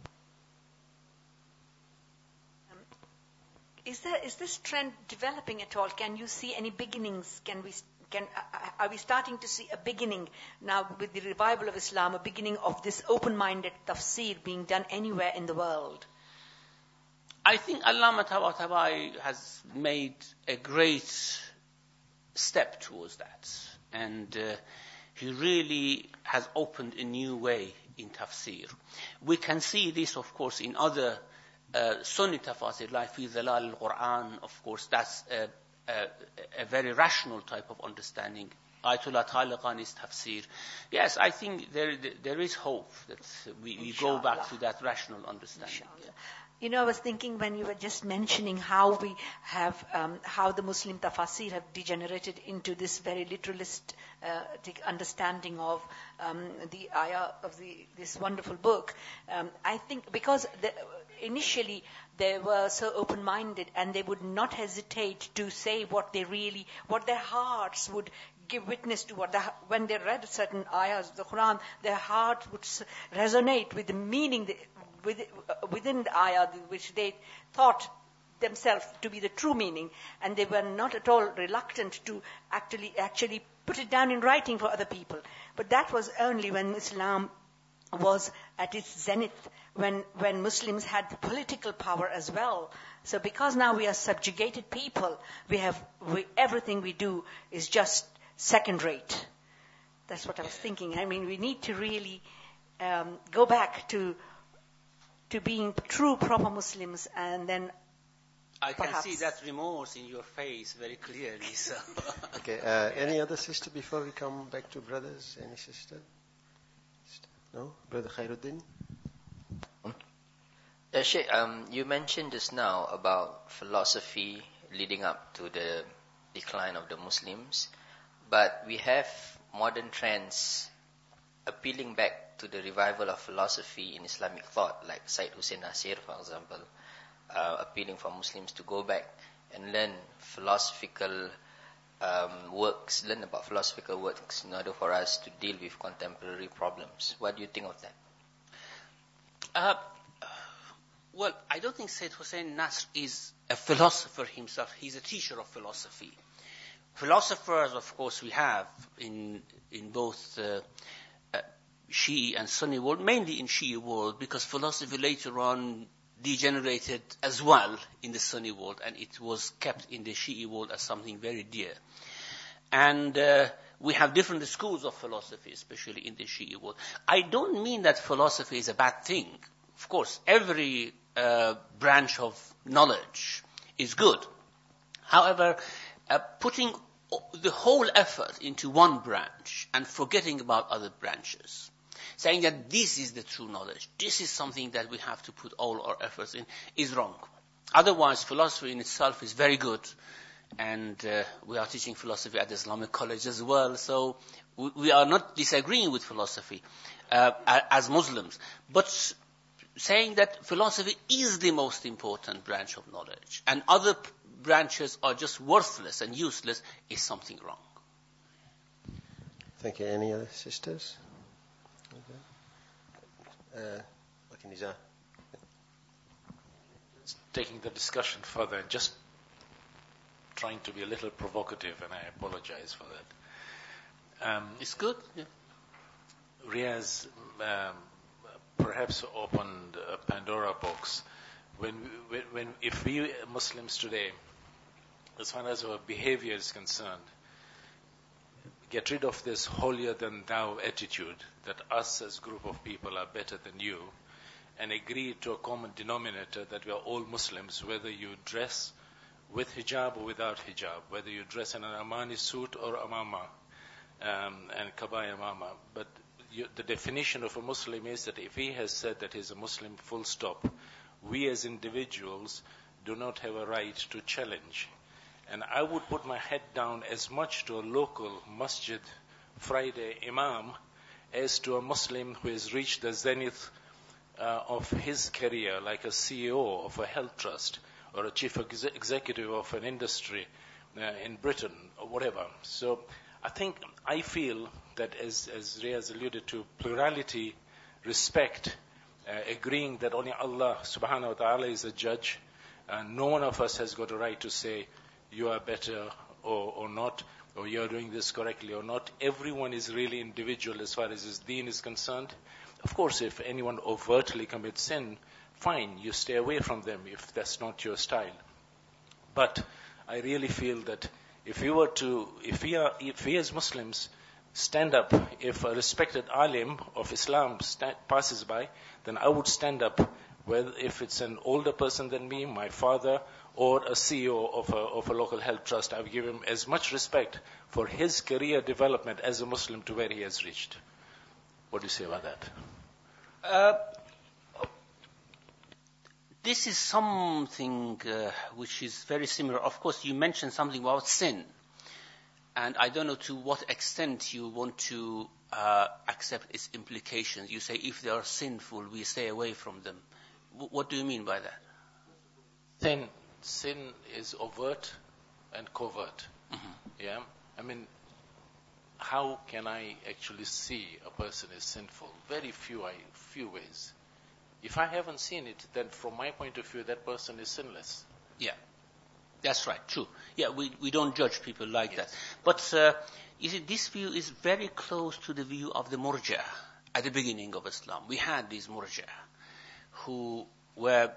Um, is there is this trend developing at all? Can you see any beginnings? Can we can uh, are we starting to see a beginning now with the revival of Islam? A beginning of this open-minded tafsir being done anywhere in the world? I think Allama Tabatabai has made a great step towards that. And uh, he really has opened a new way in tafsir. We can see this, of course, in other uh, Sunni tafsir, like fi Zalal al-Quran. Of course, that's a, a, a very rational type of understanding. Ayatollah Taliqani's tafsir. Yes, I think there there is hope that we, we go back to that rational understanding. Yeah. You know, I was thinking when you were just mentioning how we have, um, how the Muslim tafsir have degenerated into this very literalist uh, understanding of um, the ayah of the, this wonderful book. Um, I think because the, initially they were so open-minded and they would not hesitate to say what they really, what their hearts would give witness to. What the, when they read certain ayahs of the Quran, their heart would resonate with the meaning that, within the ayah which they thought themselves to be the true meaning, and they were not at all reluctant to actually actually put it down in writing for other people. But that was only when Islam was at its zenith, when when Muslims had political power as well. So because now we are subjugated people, we have we, everything we do is just second rate. That's what I was thinking. I mean, we need to really um, go back to to being true, proper Muslims, and then I can perhaps see that remorse in your face very clearly. So. Okay, uh, any other sister before we come back to brothers? Any sister? No? Brother Khairuddin? Uh, Sheikh, um, you mentioned just now about philosophy leading up to the decline of the Muslims, but we have modern trends appealing back to the revival of philosophy in Islamic thought, like Said Hussein Nasir, for example, uh, appealing for Muslims to go back and learn philosophical um, works, learn about philosophical works in order for us to deal with contemporary problems. What do you think of that? Uh, well, I don't think Said Hussein Nasr is a philosopher himself. He's a teacher of philosophy. Philosophers, of course, we have in in both uh, uh, Shi'i and Sunni world, mainly in Shi'i world, because philosophy later on degenerated as well in the Sunni world, and it was kept in the Shi'i world as something very dear. And uh, we have different schools of philosophy, especially in the Shi'i world. I don't mean that philosophy is a bad thing. Of course, every uh, branch of knowledge is good. However, uh, putting the whole effort into one branch and forgetting about other branches, saying that this is the true knowledge, this is something that we have to put all our efforts in, is wrong. Otherwise, philosophy in itself is very good, and uh, we are teaching philosophy at the Islamic College as well, so we, we are not disagreeing with philosophy uh, as Muslims. But saying that philosophy is the most important branch of knowledge, and other p- branches are just worthless and useless, is something wrong. Thank you. Any other sisters? Uh, Taking the discussion further and just trying to be a little provocative, and I apologize for that. Um, it's good. Yeah. Riaz um, perhaps opened a Pandora box. When, when, when, if we Muslims today, as far as our behavior is concerned, get rid of this holier-than-thou attitude that us as a group of people are better than you, and agree to a common denominator that we are all Muslims, whether you dress with hijab or without hijab, whether you dress in an Amani suit or amama, um, and kabaya mama. But you, the definition of a Muslim is that if he has said that he's a Muslim, full stop, we as individuals do not have a right to challenge. And I would put my head down as much to a local masjid Friday imam as to a Muslim who has reached the zenith uh, of his career, like a C E O of a health trust or a chief ex- executive of an industry uh, in Britain or whatever. So I think, I feel that as, as Riaz alluded to, plurality, respect, uh, agreeing that only Allah subhanahu wa ta'ala is a judge, and no one of us has got a right to say, you are better or, or not, or you are doing this correctly or not. Everyone is really individual as far as his deen is concerned. Of course, if anyone overtly commits sin, fine, you stay away from them if that's not your style. But I really feel that if we were to, if we are, if we as Muslims stand up, if a respected alim of Islam sta- passes by, then I would stand up, whether if it's an older person than me, my father, or a C E O of a, of a local health trust. I would give him as much respect for his career development as a Muslim to where he has reached. What do you say about that? Uh, this is something uh, which is very similar. Of course, you mentioned something about sin. And I don't know to what extent you want to uh, accept its implications. You say if they are sinful, we stay away from them. W- what do you mean by that? Sin, sin is overt and covert. Mm-hmm. Yeah, I mean, how can I actually see a person is sinful? Very few, I, few ways. If I haven't seen it, then from my point of view, that person is sinless. Yeah, that's right, true. Yeah, we, we don't judge people like Yes. that. But uh, you see, this view is very close to the view of the Murja at the beginning of Islam. We had these Murja who were,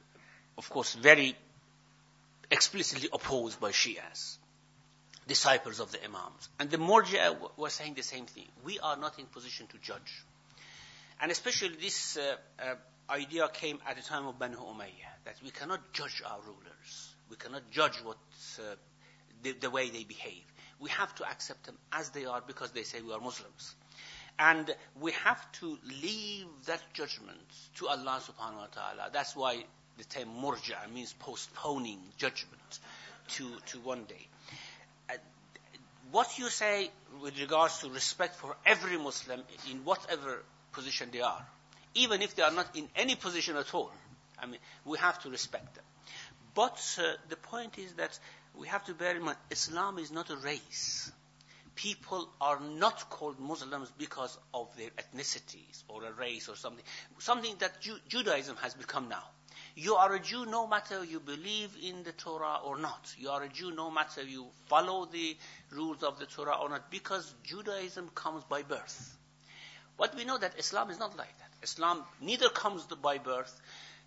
of course, very explicitly opposed by Shias, disciples of the Imams. And the Murja were saying the same thing. We are not in position to judge. And especially this uh, uh, idea came at the time of Banu Umayyah, that we cannot judge our rulers. We cannot judge what uh, the, the way they behave. We have to accept them as they are because they say we are Muslims. And we have to leave that judgment to Allah subhanahu wa ta'ala. That's why the term murja means postponing judgment to, to one day. Uh, what you say with regards to respect for every Muslim in whatever position they are, even if they are not in any position at all, I mean, we have to respect them. But uh, the point is that we have to bear in mind, Islam is not a race. People are not called Muslims because of their ethnicities or a race or something. Something that Ju- Judaism has become now. You are a Jew no matter you believe in the Torah or not. You are a Jew no matter you follow the rules of the Torah or not, because Judaism comes by birth. But we know that Islam is not like that. Islam neither comes by birth,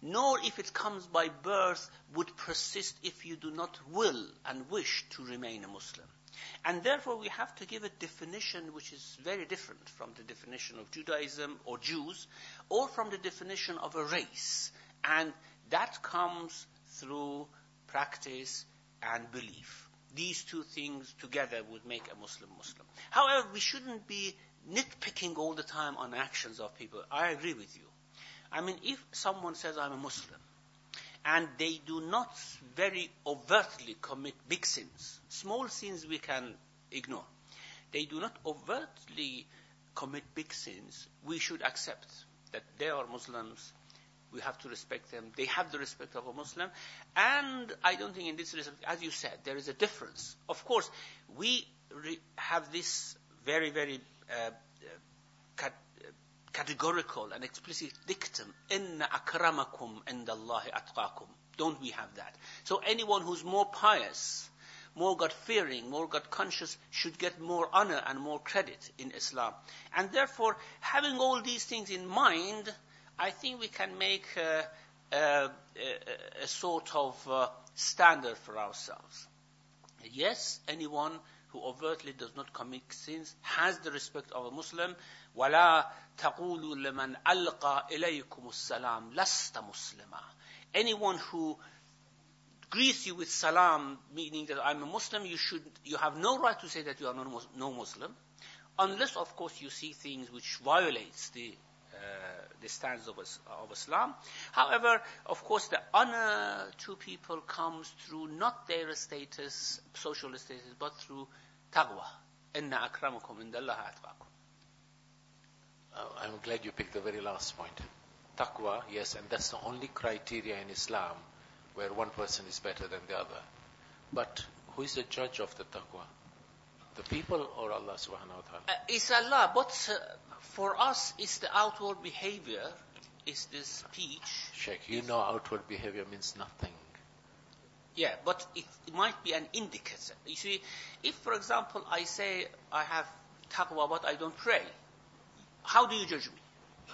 nor if it comes by birth would persist if you do not will and wish to remain a Muslim. And therefore we have to give a definition which is very different from the definition of Judaism or Jews, or from the definition of a race. And that comes through practice and belief. These two things together would make a Muslim Muslim. However, we shouldn't be nitpicking all the time on actions of people. I agree with you. I mean, if someone says, I'm a Muslim, and they do not very overtly commit big sins, small sins we can ignore. They do not overtly commit big sins, we should accept that they are Muslims. We have to respect them. They have the respect of a Muslim. And I don't think in this respect, as you said, there is a difference. Of course, we re- have this very, very uh, cat- categorical and explicit dictum, Inna akramakum indallahi atqakum. Don't we have that? So anyone who's more pious, more God-fearing, more God-conscious should get more honor and more credit in Islam. And therefore, having all these things in mind, I think we can make a, a, a, a sort of uh, standard for ourselves. Yes, anyone who overtly does not commit sins has the respect of a Muslim. وَلَا تَقُولُوا لَمَنْ أَلْقَى إِلَيْكُمُ السَّلَامِ لَسْتَ مُسْلِمًا. Anyone who greets you with salam, meaning that I'm a Muslim, you should, you have no right to say that you are no Muslim, unless, of course, you see things which violates the Uh, the standards of, of Islam. However, of course, the honor to people comes through not their status, social status, but through taqwa. Inna akramakum indallahi atqakum. I'm glad you picked the very last point. Taqwa, yes, and that's the only criteria in Islam where one person is better than the other. But who is the judge of the taqwa? The people or Allah subhanahu wa ta'ala? Uh, it's Allah, but uh, for us, it's the outward behavior, it's the speech. Sheikh, you know outward behavior means nothing. Yeah, but it, it might be an indicator. You see, if, for example, I say I have taqwa, but I don't pray, how do you judge me?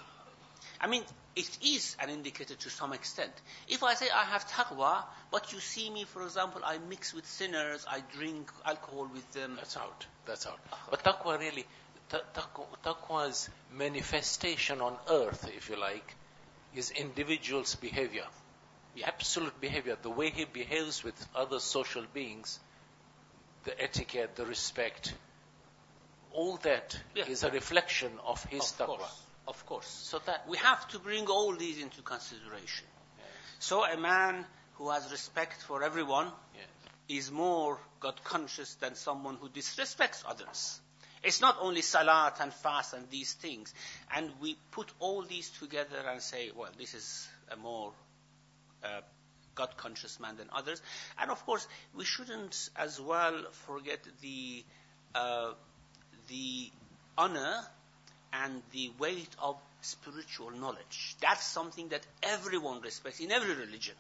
I mean, it is an indicator to some extent. If I say I have taqwa, but you see me, for example, I mix with sinners, I drink alcohol with them. That's out. That's out. Uh-huh. But taqwa really, taqwa, taqwa's manifestation on earth, if you like, is individual's behavior. The absolute behavior, the way he behaves with other social beings, the etiquette, the respect, all that yeah. is a reflection of his of taqwa. Course. Of course. So that we have to bring all these into consideration. Yes. So a man who has respect for everyone yes. is more God-conscious than someone who disrespects others. It's not only salat and fast and these things. And we put all these together and say, well, this is a more uh, God-conscious man than others. And of course, we shouldn't as well forget the uh, the honor and the weight of spiritual knowledge. That's something that everyone respects in every religion.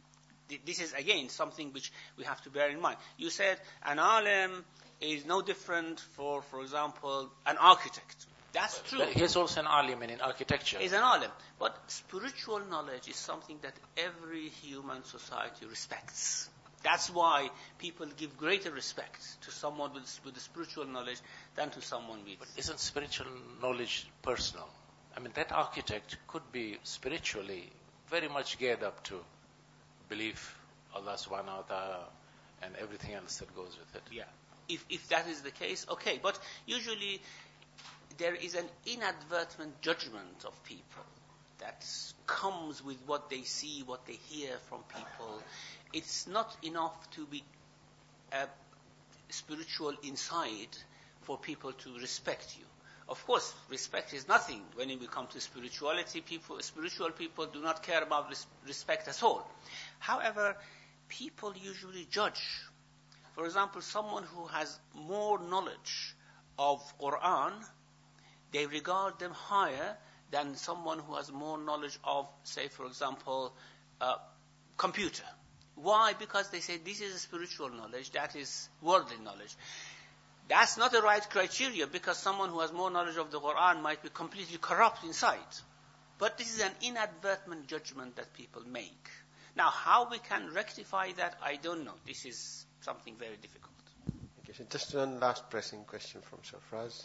This is, again, something which we have to bear in mind. You said an alim is no different for, for example, an architect. That's true. But he's also an alim in architecture. He's an alim. But spiritual knowledge is something that every human society respects. That's why people give greater respect to someone with, with the spiritual knowledge than to someone with... But isn't spiritual knowledge personal? I mean, that architect could be spiritually very much geared up to believe Allah subhanahu wa ta'ala and everything else that goes with it. Yeah. If, if that is the case, okay. But usually there is an inadvertent judgment of people that comes with what they see, what they hear from people. It's not enough to be uh, spiritual inside for people to respect you. Of course, respect is nothing. When we come to spirituality, people, spiritual people do not care about res- respect at all. However, people usually judge. For example, someone who has more knowledge of Quran, they regard them higher than someone who has more knowledge of, say, for example, uh, computer. Why? Because they say this is a spiritual knowledge, that is worldly knowledge. That's not the right criteria, because someone who has more knowledge of the Quran might be completely corrupt inside. But this is an inadvertent judgment that people make. Now, how we can rectify that, I don't know. This is something very difficult. Okay, so just one last pressing question from Sarfraz.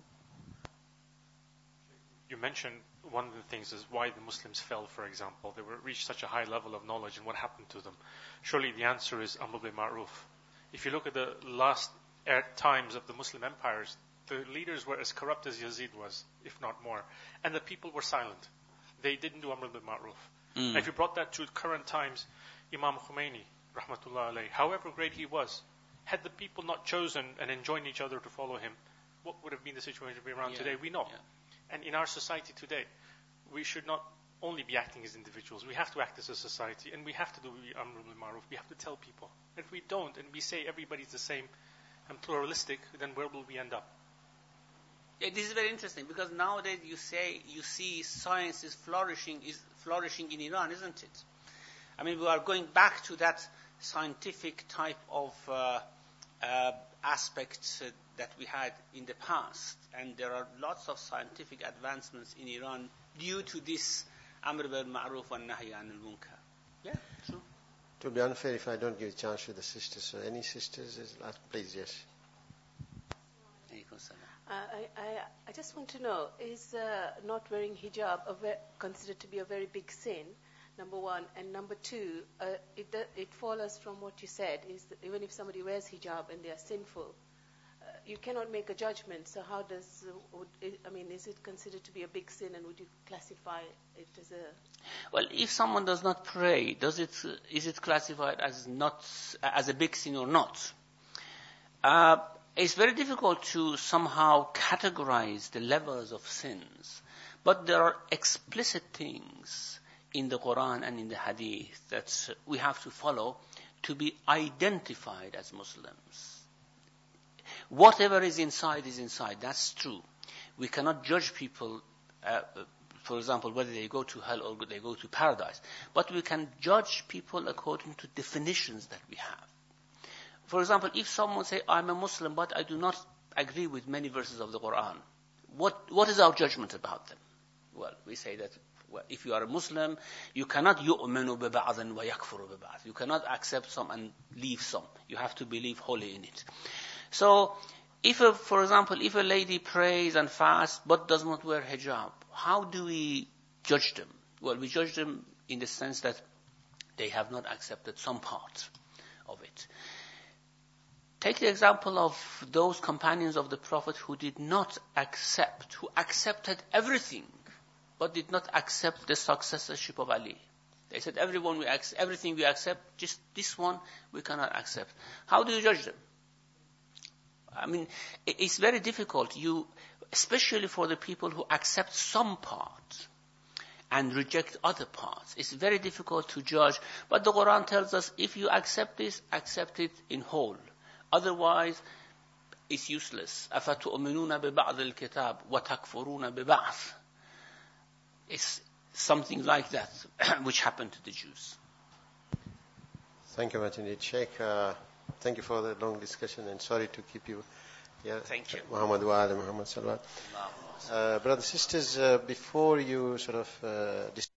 You mentioned one of the things is why the Muslims fell, for example. They were reached such a high level of knowledge, and what happened to them? Surely the answer is Amr bil Ma'ruf. If you look at the last times of the Muslim empires, the leaders were as corrupt as Yazid was, if not more. And the people were silent. They didn't do Amr bil Ma'ruf. Mm. And if you brought that to current times, Imam Khomeini, rahmatullah alayhi, however great he was, had the people not chosen and enjoined each other to follow him, what would have been the situation be around yeah. today? We know. Yeah. And in our society today, we should not only be acting as individuals. We have to act as a society, and we have to do Amr bil Ma'ruf. We have to tell people. If we don't, and we say everybody's the same and pluralistic, then where will we end up? Yeah, this is very interesting, because nowadays you say you see science is flourishing is flourishing in Iran, isn't it? I mean, we are going back to that scientific type of uh, uh, aspects uh, that we had in the past, and there are lots of scientific advancements in Iran due to this Amr bil Ma'ruf wa Nahy anil Munkar. Yeah, true. To be unfair, if I don't give a chance to the sisters, so any sisters, is last, please, yes. Uh, I, I, I just want to know, is uh, not wearing hijab a ve- considered to be a very big sin, number one? And number two, uh, it, it follows from what you said, is that even if somebody wears hijab and they are sinful, uh, you cannot make a judgment. So how does, uh, would it, I mean, is it considered to be a big sin, and would you classify it as a... Well, if someone does not pray, does it, uh, is it classified as not, as a big sin or not? Uh, It's very difficult to somehow categorize the levels of sins. But there are explicit things in the Quran and in the Hadith that we have to follow to be identified as Muslims. Whatever is inside is inside. That's true. We cannot judge people, uh, for example, whether they go to hell or they go to paradise. But we can judge people according to definitions that we have. For example, if someone say, I'm a Muslim, but I do not agree with many verses of the Quran, what what is our judgment about them? Well, we say that well, if you are a Muslim, you cannot يُؤْمِنُ بِبَعْضٍ وَيَكْفُرُ بِبَعْضٍ. You cannot accept some and leave some. You have to believe wholly in it. So, if, a, for example, if a lady prays and fasts but does not wear hijab, how do we judge them? Well, we judge them in the sense that they have not accepted some part of it. Take the example of those companions of the Prophet who did not accept, who accepted everything, but did not accept the successorship of Ali. They said, everyone we accept, everything we accept, just this one we cannot accept. How do you judge them? I mean, it's very difficult, you, especially for the people who accept some part and reject other parts. It's very difficult to judge. But the Quran tells us, if you accept this, accept it in whole. Otherwise, it's useless. أَفَتُؤْمِنُونَ بِبَعْضِ الْكِتَابِ وَتَكْفُرُونَ بِبَعْضِ. It's something like that, which happened to the Jews. Thank you much indeed, Sheikh. Uh, thank you for the long discussion, and sorry to keep you here. Thank you. Muhammad wa ala Muhammad sallallahu. Uh, brothers and sisters, uh, before you sort of uh,